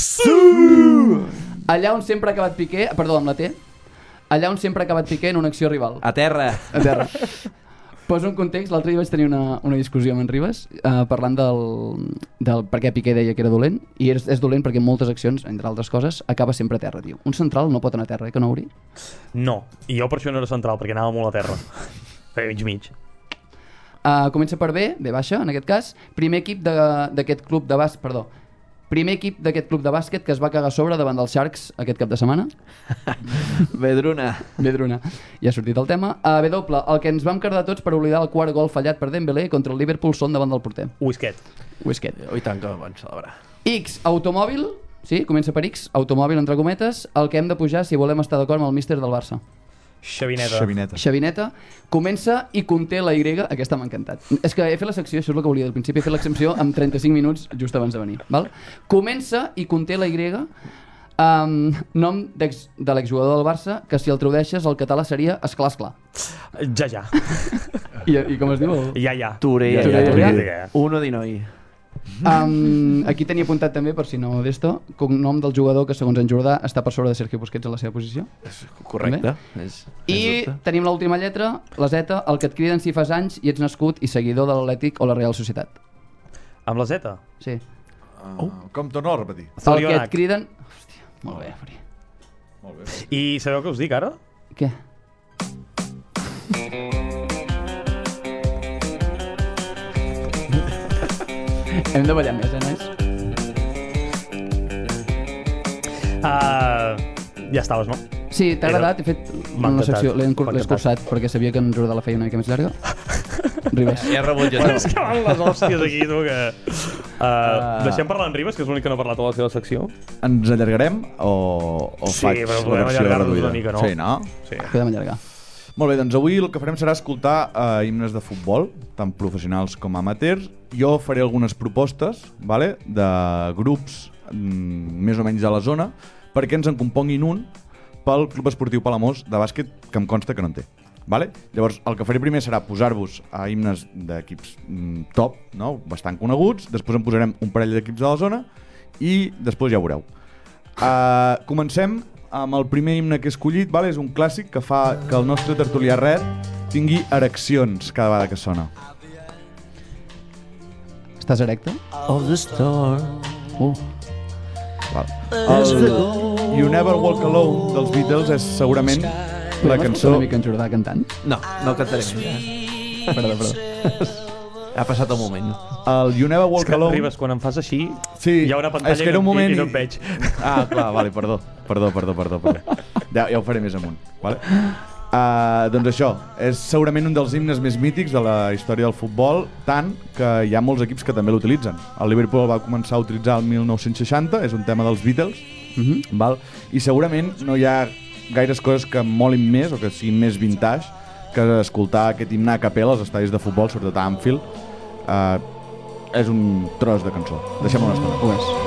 Allà on sempre ha acabat Piqué, perdó, amb la T, allà on sempre ha acabat Piqué en una acció rival. A terra. Poso un context, l'altre dia vaig tenir una discussió amb en Ribas parlant del per què Piqué deia que era dolent, i és dolent perquè en moltes accions, entre altres coses, acaba sempre a terra, tio. Un central no pot anar a terra, que no hauria? No, i jo per això no era central, perquè anava molt a terra. Feia mig. Comença per B baixa, en aquest cas, primer equip d'aquest club de bàsquet, perdó, primer equip d'aquest club de bàsquet que es va cagar a sobre davant dels Sharks aquest cap de setmana. Vedruna. Ja ha sortit el tema. B doble, el que ens vam quedar tots per oblidar el quart gol fallat per Dembélé contra el Liverpool són davant del porter. Whisket. I tant que van celebrar. X, automòbil, sí, comença per X, automòbil entre cometes, el que hem de pujar si volem estar d'acord amb el míster del Barça. Xavineta. Comença i conté la Y. Aquesta m'ha encantat. És que he fet la secció, això és el que volia del principi, he fet l'exempció amb 35 minuts just abans de venir. Val? Comença i conté la Y, nom de l'exjugador del Barça, que si el tradueixes al català seria esclar. Ja. I com es diu? Ja. Torella. Uno di noi. Aquí tenia apuntat també, per si no d'esto, cognom del jugador que segons en Jordà està per sobre de Sergio Busquets a la seva posició. Correcte. I tenim l'última lletra, la Z, el que et criden si fas anys i ets nascut i seguidor de l'Atlètic o la Real Societat. Amb la Z? Sí. Com torno a repetir? El que et criden... Hòstia, molt bé, Fori. I sabeu què us dic ara? Què? Hem de ballar més, nois? Ja estaves, no? Sí, t'ha agradat? He fet una secció, l'he escurçat perquè sabia que en Jordà la feia una mica més llarga. Ribas. Ja rebut jo. És que van les hòsties aquí, tu, que... Deixem parlar en Ribas, que és l'únic que no ha parlat a la seva secció. Ens allargarem o faig però la podem versió allargar-nos reduïda? una mica, no? Sí, no? Sí. Podem allargar. Molt bé, doncs avui el que farem serà escoltar himnes de futbol, tant professionals com amateurs. Jo faré algunes propostes, vale, de grups més o menys de la zona, perquè ens en componguin un pel Club Esportiu Palamós de bàsquet, que em consta que no en té. Vale? Llavors, el que faré primer serà posar-vos a himnes d'equips top, no? Bastant coneguts, després en posarem un parell d'equips de la zona i després ja ho veureu. Comencem amb el primer himne que he escollit, vale? És un clàssic que fa que el nostre tertulià Red tingui ereccions cada vegada que sona. Estàs erecte? Of the storm. Val. El You Never Walk Alone dels Beatles és segurament la cançó... Una mica en Jordà cantant? No cantarem. Perdó. Ha passat el moment. El You Never Walk Alone... Ribas, quan em fas així, sí, hi ha una pantalla és que era un moment i no et veig. Ah, clar, vale, perdó. Ja ho faré més amunt, vale? Doncs això, és segurament un dels himnes més mítics de la història del futbol, tant que hi ha molts equips que també l'utilitzen. El Liverpool el va començar a utilitzar el 1960, és un tema dels Beatles, val? I segurament no hi ha gaires coses que molin més o que siguin més vintage que escoltar aquest himne a capella als estadis de futbol, sobretot a Anfield. És un tros de cançó. Deixem-ho una estona. Ho és.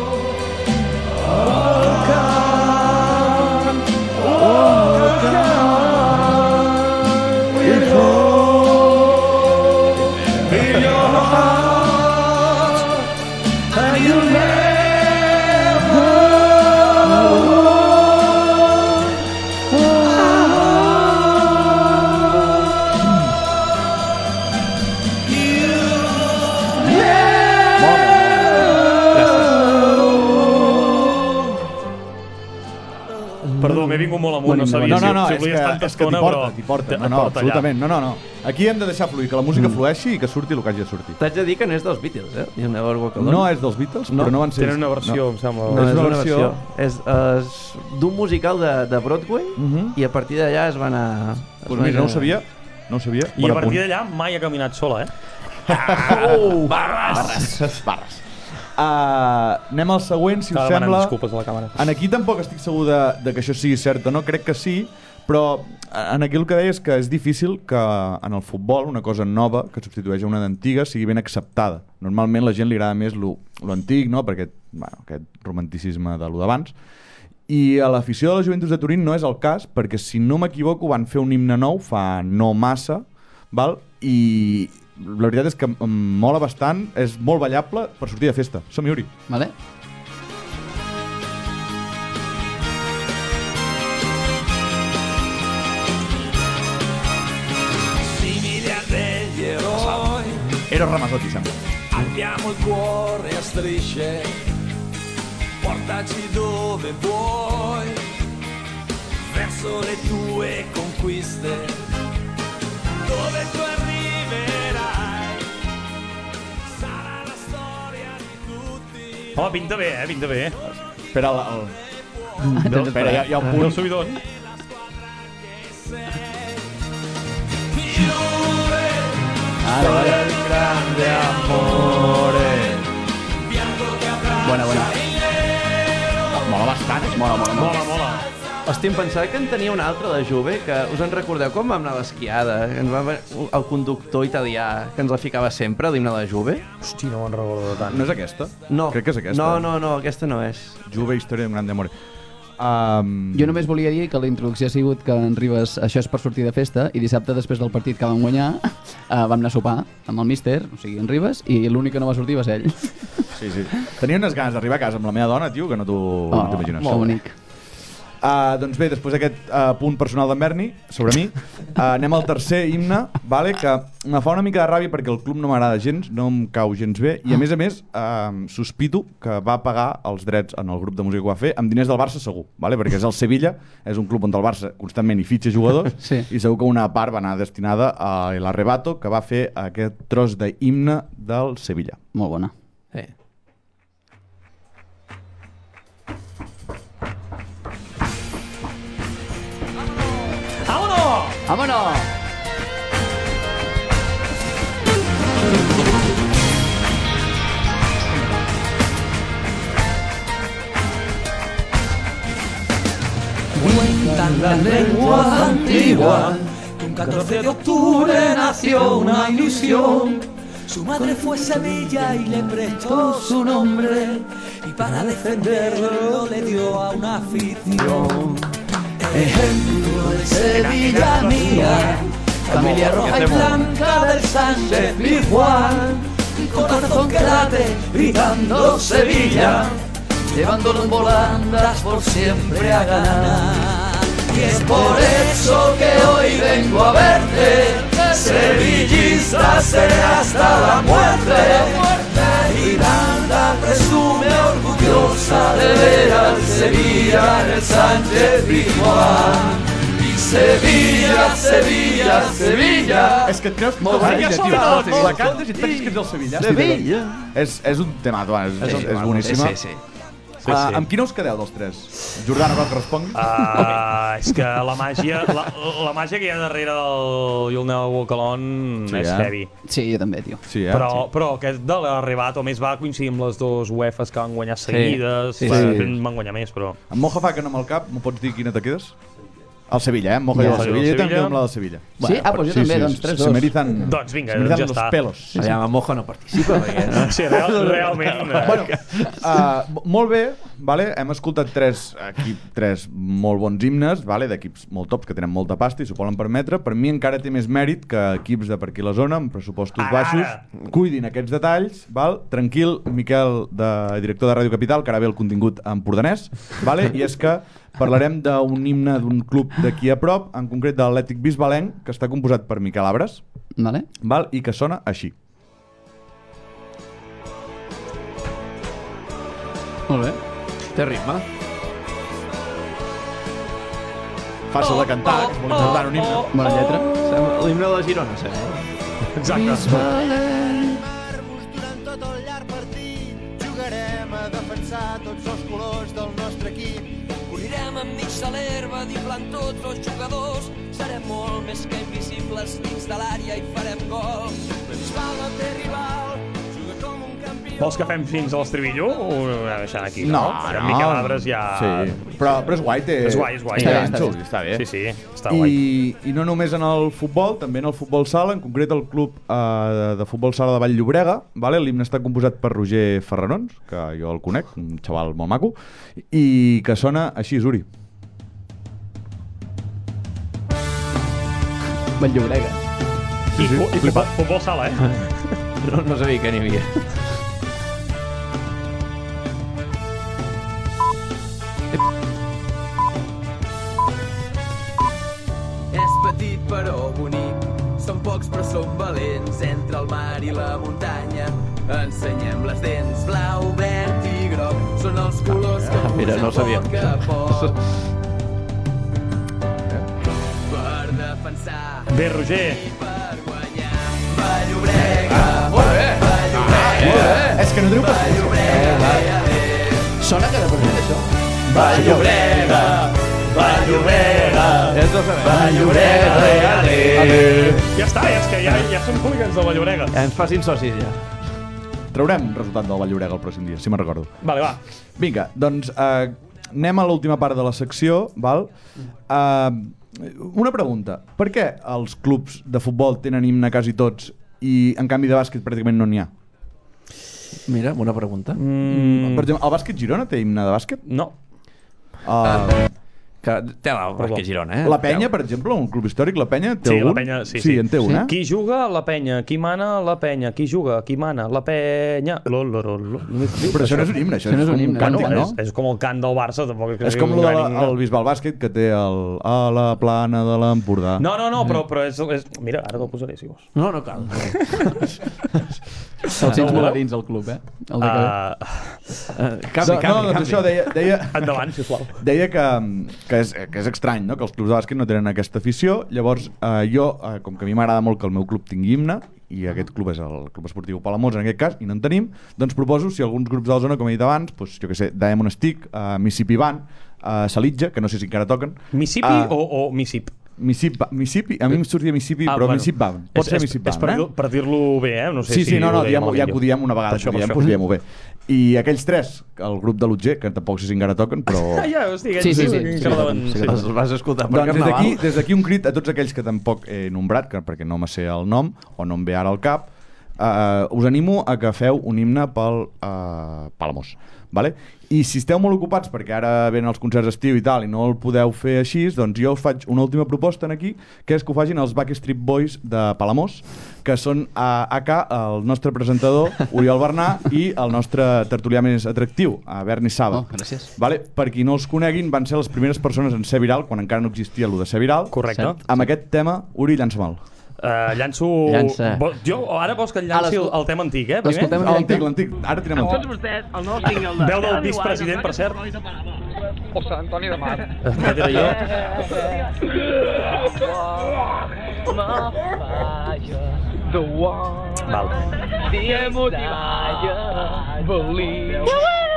m'he vingut molt amunt, no sabia No, si volies tanta estona, però... t'hi porta. No, absolutament. No. Aquí hem de deixar fluir, que la música flueixi i que surti el que hagi de sortir. T'haig de dir que no és dels Beatles, You Never Walk Alone. No és dels Beatles, però no van ser... Tenen una versió, em sembla. No, és una versió. És d'un musical de Broadway i a partir d'allà es va anar... Doncs mira, no ho sabia. I a partir d'allà mai ha caminat sola, Barres. Anem al següent, si us sembla. Disculpes a la càmera. En aquí tampoc estic segur de que això sigui cert o no, crec que sí, però en aquí el que deia és que és difícil que en el futbol una cosa nova que substitueix a una d'antiga sigui ben acceptada. Normalment la gent li agrada més lo antic, no? Perquè aquest romanticisme de lo d'abans. I a l'afició de la Juventus de Turín no és el cas, perquè si no m'equivoco van fer un himne nou fa no massa, val? I la veritat és que em mola bastant, és molt ballable per sortir de festa. Som-hi, Uri. Vale. Eros Ramazzotti, sembla. Abbiamo il cuore a strisce, portaci dove vuoi, verso le tue conquiste, dove tu arriverai, sarà la storia di tutti. Home, pinta bé. Espera, espera, hi ha un punt. El subidon. Vale. Grande amore. Bona. Mola bastant, Mola. Hòstia, em pensava que en tenia una altra de Juve, que us en recordeu quan vam anar a l'esquiada? El conductor italià que ens la ficava sempre, l'himne de la Juve? Hosti, no me'n recordo tant. No és aquesta? No. Crec que és aquesta. No, aquesta no és. Juve, història d'un grande amore. Jo només volia dir que la introducció ha sigut que en Ribas això és per sortir de festa i dissabte després del partit que vam guanyar vam anar a sopar amb el míster, o sigui en Ribas, i l'únic que no va sortir va ser ell. Sí. Tenia unes ganes d'arribar a casa amb la meva dona, tio, que no t'imagines. Que bonic. Doncs bé, després d'aquest punt personal d'en Berni sobre mi, anem al tercer himne, vale, que me fa una mica de ràbia perquè el club no m'agrada gens, no em cau gens bé, i a més sospito que va pagar els drets en el grup de música que va fer amb diners del Barça segur, vale, perquè és el Sevilla, és un club on el Barça constantment hi fitxa jugadors, Sí. I segur que una part va anar destinada a l'Arrebato, que va fer aquest tros d'himne del Sevilla. Molt bona. ¡Vámonos! Cuentan las lenguas antiguas que un 14 de octubre nació una ilusión. Su madre fue Sevilla y le prestó su nombre, y para defenderlo le dio a una afición. Ejemplo de Sevilla mía, familia roja y blanca del Sánchez Pizjuán, con corazón que late gritando Sevilla, llevándolo en volandas por siempre a ganar. Y es por eso que hoy vengo a verte, sevillista seré hasta la muerte. Giranda presume orgullosa de ver al Sevilla en el Sánchez Pizjuán. Y Sevilla. És que et creus que Molt Sevilla, bé, tio. tio. La cantes i et penses que és del Sevilla. Sevilla. És un tema, és boníssima. Sí. Amb quina us quedeu dels tres? Jordana, vol que respongui? És que la màgia que hi ha darrere del You'll Never Walk Alone és heavy. Sí, jo també, tio. Sí, Però aquest de l'arribat, o més va coincidir amb les dues UEFAs que van guanyar seguides. Sí. Van guanyar més, però... En Moja fa que no amb el cap, m'ho pots dir quina te quedes? El Sevilla, Moja i el Sevilla. Jo també amb la del Sevilla. Sí? Doncs jo també, doncs 3-2. Se merizan, Doncs vinga, se merizan ja los està. pelos. Allà, en Mojo no participa, perquè... No? Sí, realment... Molt bé, vale? Hem escoltat tres molt bons himnes, vale? D'equips molt tops que tenen molta pasta i s'ho poden permetre. Per mi encara té més mèrit que equips de per aquí a la zona, amb pressupostos baixos, cuidin aquests detalls, val? Tranquil, Miquel, director de Ràdio Capital, que ara ve el contingut empordanès, vale? I és que parlarem d'un himne d'un club d'aquí a prop, en concret de l'Atlètic Bisbalenc, que està composat per Miquel Abres, Vale. val? I que sona així. Molt bé. Té ritme. fàcil de cantar, que és molt important un himne. Bona lletra. L'himne de la Girona, sembla. Exacte. Durant tot el llarg partit jugarem a defensar tots els colors del nostre equip. Correrem enmig de l'herba, diflant tots els jugadors. Serem molt més que invisibles dins de l'àrea i farem gol. Bisbal no té rival, juga com un campió. Vols que fem fins a l'estribillo o ho deixem aquí? No, En Miquel Arbres ja... Sí, però és guai, té... És guai. Té ganxo, està bé. Sí, està guai. I no només en el futbol, també en el futbol sala, en concret el club de futbol sala de Vall-llobrega, vale? L'himne està composat per Roger Ferrarons, que jo el conec, un xaval molt maco, i que sona així, Uri. Vall-llobrega. I futbol sala, No sabia que n'hi havia. És petit però bonic, som pocs però som valents, entre el mar i la muntanya ensenyem les dents, blau, verd i groc, són els colors que Mira, no ho sabia. poc a poc. Per defensar Bé, Roger. i per guanyar, Vall-llobrega, És que no teniu pas... Sona cada partit, això. Vall-llobrega, Vall-llobrega, Ja està, és que ja som hooligans de Vall-llobrega. Ens facin socis, ja. Traurem resultat del Vall-llobrega el pròxim dia, si me'n recordo. Vale, va. Vinga, doncs anem a l'última part de la secció, val? Una pregunta. Per què els clubs de futbol tenen himne quasi tots i en canvi de bàsquet pràcticament no n'hi ha? Mira, bona pregunta. Per exemple, el bàsquet Girona té himne de bàsquet? No. Que té el Bàsquet Girona, La Penya, per exemple, un club històric, la Penya té Sí, algun? la Penya, sí. Sí, en té un, eh? Qui juga? La Penya. Qui mana? La Penya. Qui juga? Qui mana? La Penya. Però això no és un himne, això no és és un un himne, càntic, Bueno, no? és com el cant del Barça, tampoc És com el Bisbal Bàsquet, que té el a la plana de l'Empordà. No, però és... Mira, ara te'l posaré, si vols. No cal. Els cents molarins al club, eh? El de Canvi. Doncs això deia... Endavant, sisplau. Deia que és estrany, no?, que els clubs de bàsquet no tenen aquesta afició. Llavors, jo, com que a mi m'agrada molt que el meu club tingui himne, i aquest club és el Club Esportiu Palamós, en aquest cas, i no en tenim, doncs proposo, si alguns grups de la zona, com he dit abans, doncs, jo què sé, Diamond Stick, Mississippi Band, Salitja, que no sé si encara toquen. Mississippi o Missip? Mississippi, a mi em sortia Mississippi, però bueno. Mississippi Band. Pot ser Mississippi És Band, per dir-lo bé, no sé Sí, si no, ho deia ja malament que ho diem una vegada, Per això, doncs diem-ho bé. I aquells tres, el grup de l'Utger, que tampoc sé si encara toquen, però... Ja, hosti, Sí, Els vas escoltar per Doncs Carnaval. des d'aquí un crit a tots aquells que tampoc he nombrat, perquè no me sé el nom o no em ve ara al cap, us animo a que feu un himne pel Palamós, vale? I si esteu molt ocupats perquè ara venen els concerts d'estiu i tal i no el podeu fer així, doncs jo us faig una última proposta aquí, que és que ho facin els Backstreet Boys de Palamós, que són acá el nostre presentador Oriol Bernà i el nostre tertulià més atractiu, Berni Saba. gràcies. Vale? Per qui no els coneguin, van ser les primeres persones en ser viral quan encara no existia allò de ser viral. Correcte. Amb aquest tema, Uri, llança-me'l. Llanço... Llança. Jo ara vols que et llanci el tema antic, primer? L'escoltem en directe. L'antic. Ara tirem l'antic. vostès, el nou single de... Veu del vicepresident, per cert. José Antoni de Mar. Aquest era jo. The one. Val. The motivaya. Believe.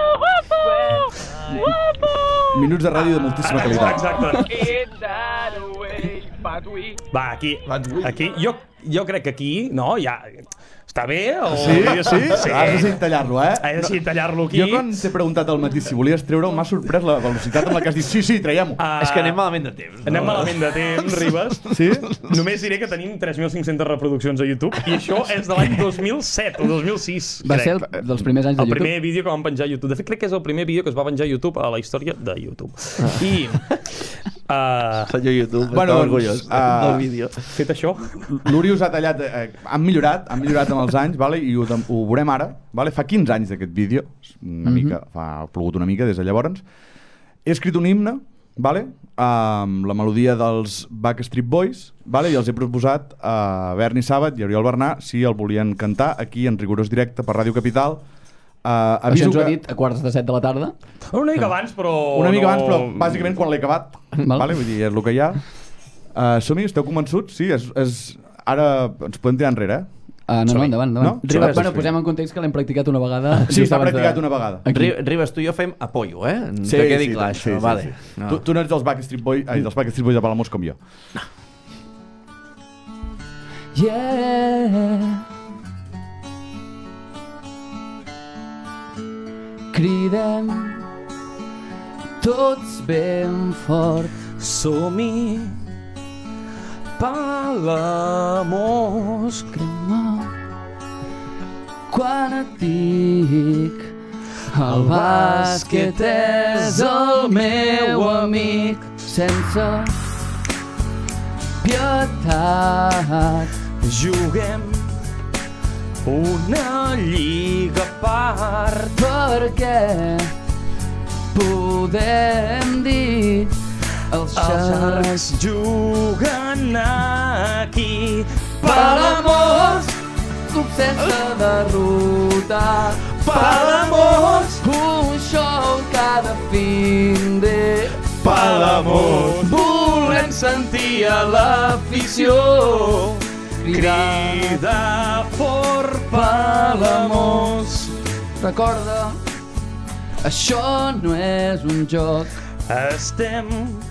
Minuts de ràdio de moltíssima qualitat. Exacte. In that way, but we... Va, aquí. Jo crec que aquí, no, ja... Està bé? O... Sí? Has decidit tallar-lo, eh? He decidit tallar-lo aquí. Jo quan t'he preguntat al matí si volies treure-ho, m'ha sorprès la velocitat amb la que has dit sí, traiem-ho. És que anem malament de temps. Anem malament de temps, Ribas. Sí? Només diré que tenim 3.500 reproduccions a YouTube i això és de l'any 2007 o 2006. Va ser dels primers anys de el YouTube. primer vídeo que vam penjar a YouTube. De fet, crec que és el primer vídeo que es va penjar a YouTube a la història de YouTube. I... Senyor YouTube, Bueno, està orgullós del vídeo. fet això... L'Uri us ha tallat... Han millorat amb els anys, vale? I ho veurem ara. Vale? Fa 15 anys d'aquest vídeo. Una mica, ha plogut una mica des de llavors. He escrit un himne, vale? Amb la melodia dels Backstreet Boys, vale? I els he proposat a Berni Sàbat i a Oriol Bernà si el volien cantar aquí en rigorós directe per Ràdio Capital Això ens ho ha dit a 6:45 de la tarda. Una mica abans, però... Una mica abans, però bàsicament quan l'he acabat. Vale? Vull dir, és el que hi ha. Som-hi, esteu convençuts? Sí, ara ens podem tirar enrere, No, endavant. No? Ribas, posem en context que l'hem practicat una vegada. Sí, s'ha practicat una vegada. Ribas, tu i jo fem apoyo, Sí, que quedi clar, això. Vale. Tu no ets dels Backstreet Boys de Palamós com jo. No. Yeah. Cridem tots ben fort. Som-hi, Palamós. Crema quan et dic el bàsquet és el meu amic sense pietat. Juguem una lliga a part perquè podem dir els Sharks juguen aquí. Palamós, club sense derrotar. Palamós, un show cada fin de Palamós. Volem sentir a l'afició crida fort Palamós. Recorda, això no és un joc. Estem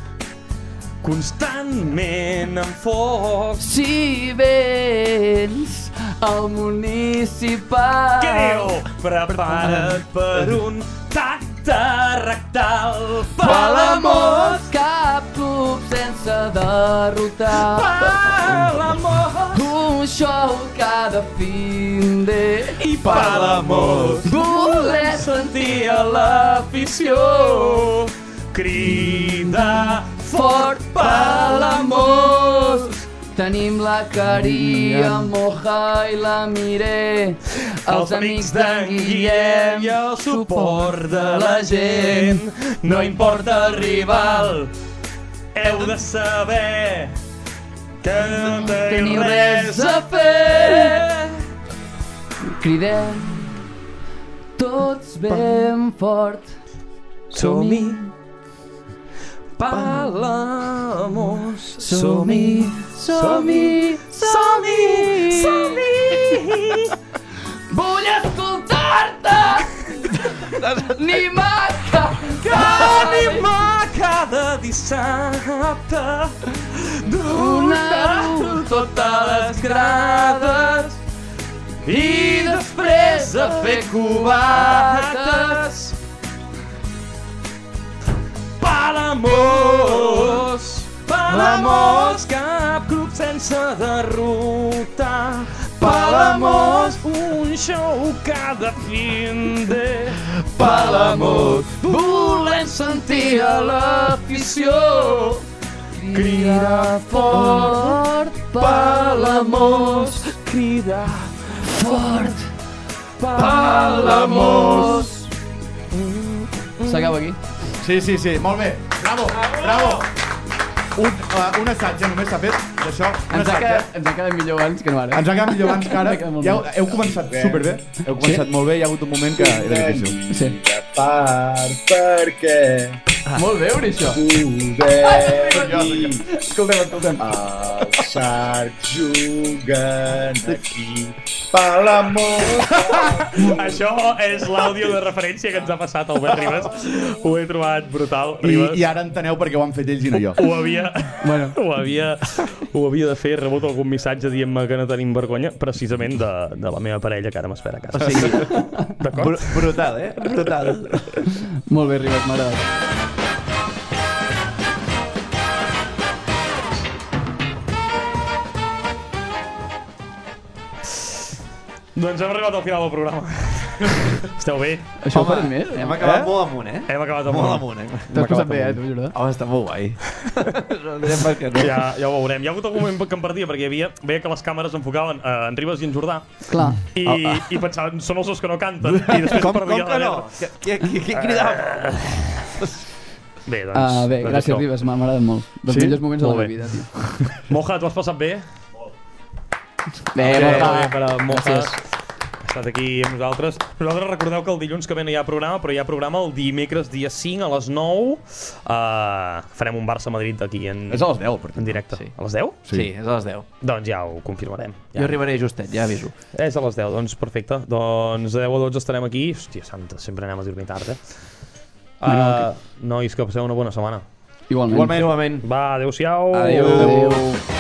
constantment en foc. Si vens al municipal. Què diu? Prepara't per un tacte rectal. Palamós, cap club sense derrotar. Palamós, un show cada fin de i Palamós. Volem sentir a l'afició crida fort Palamós. Tenim la Caria, Moja i la Miré, Els amics d'en Guillem i el suport de la gent. No importa el rival, heu de saber que no teniu res a fer. Cridem tots ben fort. Som-hi, Palamós. Som-hi, som-hi, som-hi, som-hi. Vull escoltar-te. Animar cada dissabte, donar-ho tot a les grades i després a fer cubates. Palamós, Palamós, cap club sense derrotar. Palamós, un show cada fin de Palamós. Volem sentir a l'afició cridar fort Palamós. Cridar fort Palamós. S'acaba aquí. Sí, molt bé. Bravo. Un assaig, només s'ha fet d'això. Ens ha quedat millor abans que no ara. Ens ha quedat millor abans que ara. Ja heu començat superbé. Heu començat molt bé, hi ha hagut un moment que era difícil. Sí. Perquè Molt bé, això. Escoltem. Els Sharks juguen aquí. Palamós. Això és l'àudio de referència que ens ha passat Albert Ribas. Ho he trobat brutal, Ribas. I ara enteneu per què ho han fet ells i no jo. Ho havia de fer, he rebut algun missatge dient-me que no tenim vergonya, precisament de la meva parella, que ara m'espera a casa. O sigui, d'acord? brutal, brutal. Molt bé, Ribas, m'agrada. Doncs hem arribat al final del programa. Esteu bé? Això ho farem més? Hem acabat molt amunt, Hem acabat molt amunt, T'has posat bé, t'ho juro. Home, està molt guai. Ja ho veurem. Hi ha hagut algun moment que em perdia, perquè veia que les càmeres enfocaven en Ribas i en Jordà. Clar. I pensaven, són els dos que no canten. I després Com perdia que no? Qui cridava? Bé, doncs... Bé, gràcies, Ribas, m'ha agradat molt. Dels millors moments de la meva vida, tio. Moja, t'ho has passat bé? Bé, Moja. estat aquí amb nosaltres. Nosaltres recordeu que el dilluns que ve no hi ha programa, però hi ha programa el dimecres dia 5 a les 9. Farem un Barça-Madrid aquí en... És a les 10, per en directe. Sí. A les 10? Sí, és a les 10. Doncs ja ho confirmarem. Jo arribaré justet, ja aviso. És a les 10, doncs perfecte. Doncs de 10 a 12 estarem aquí. Hòstia santa, sempre anem a dormir tard, Nois, que passeu una bona setmana. Igualment. Igualment. Va, adeu-siau. Adéu.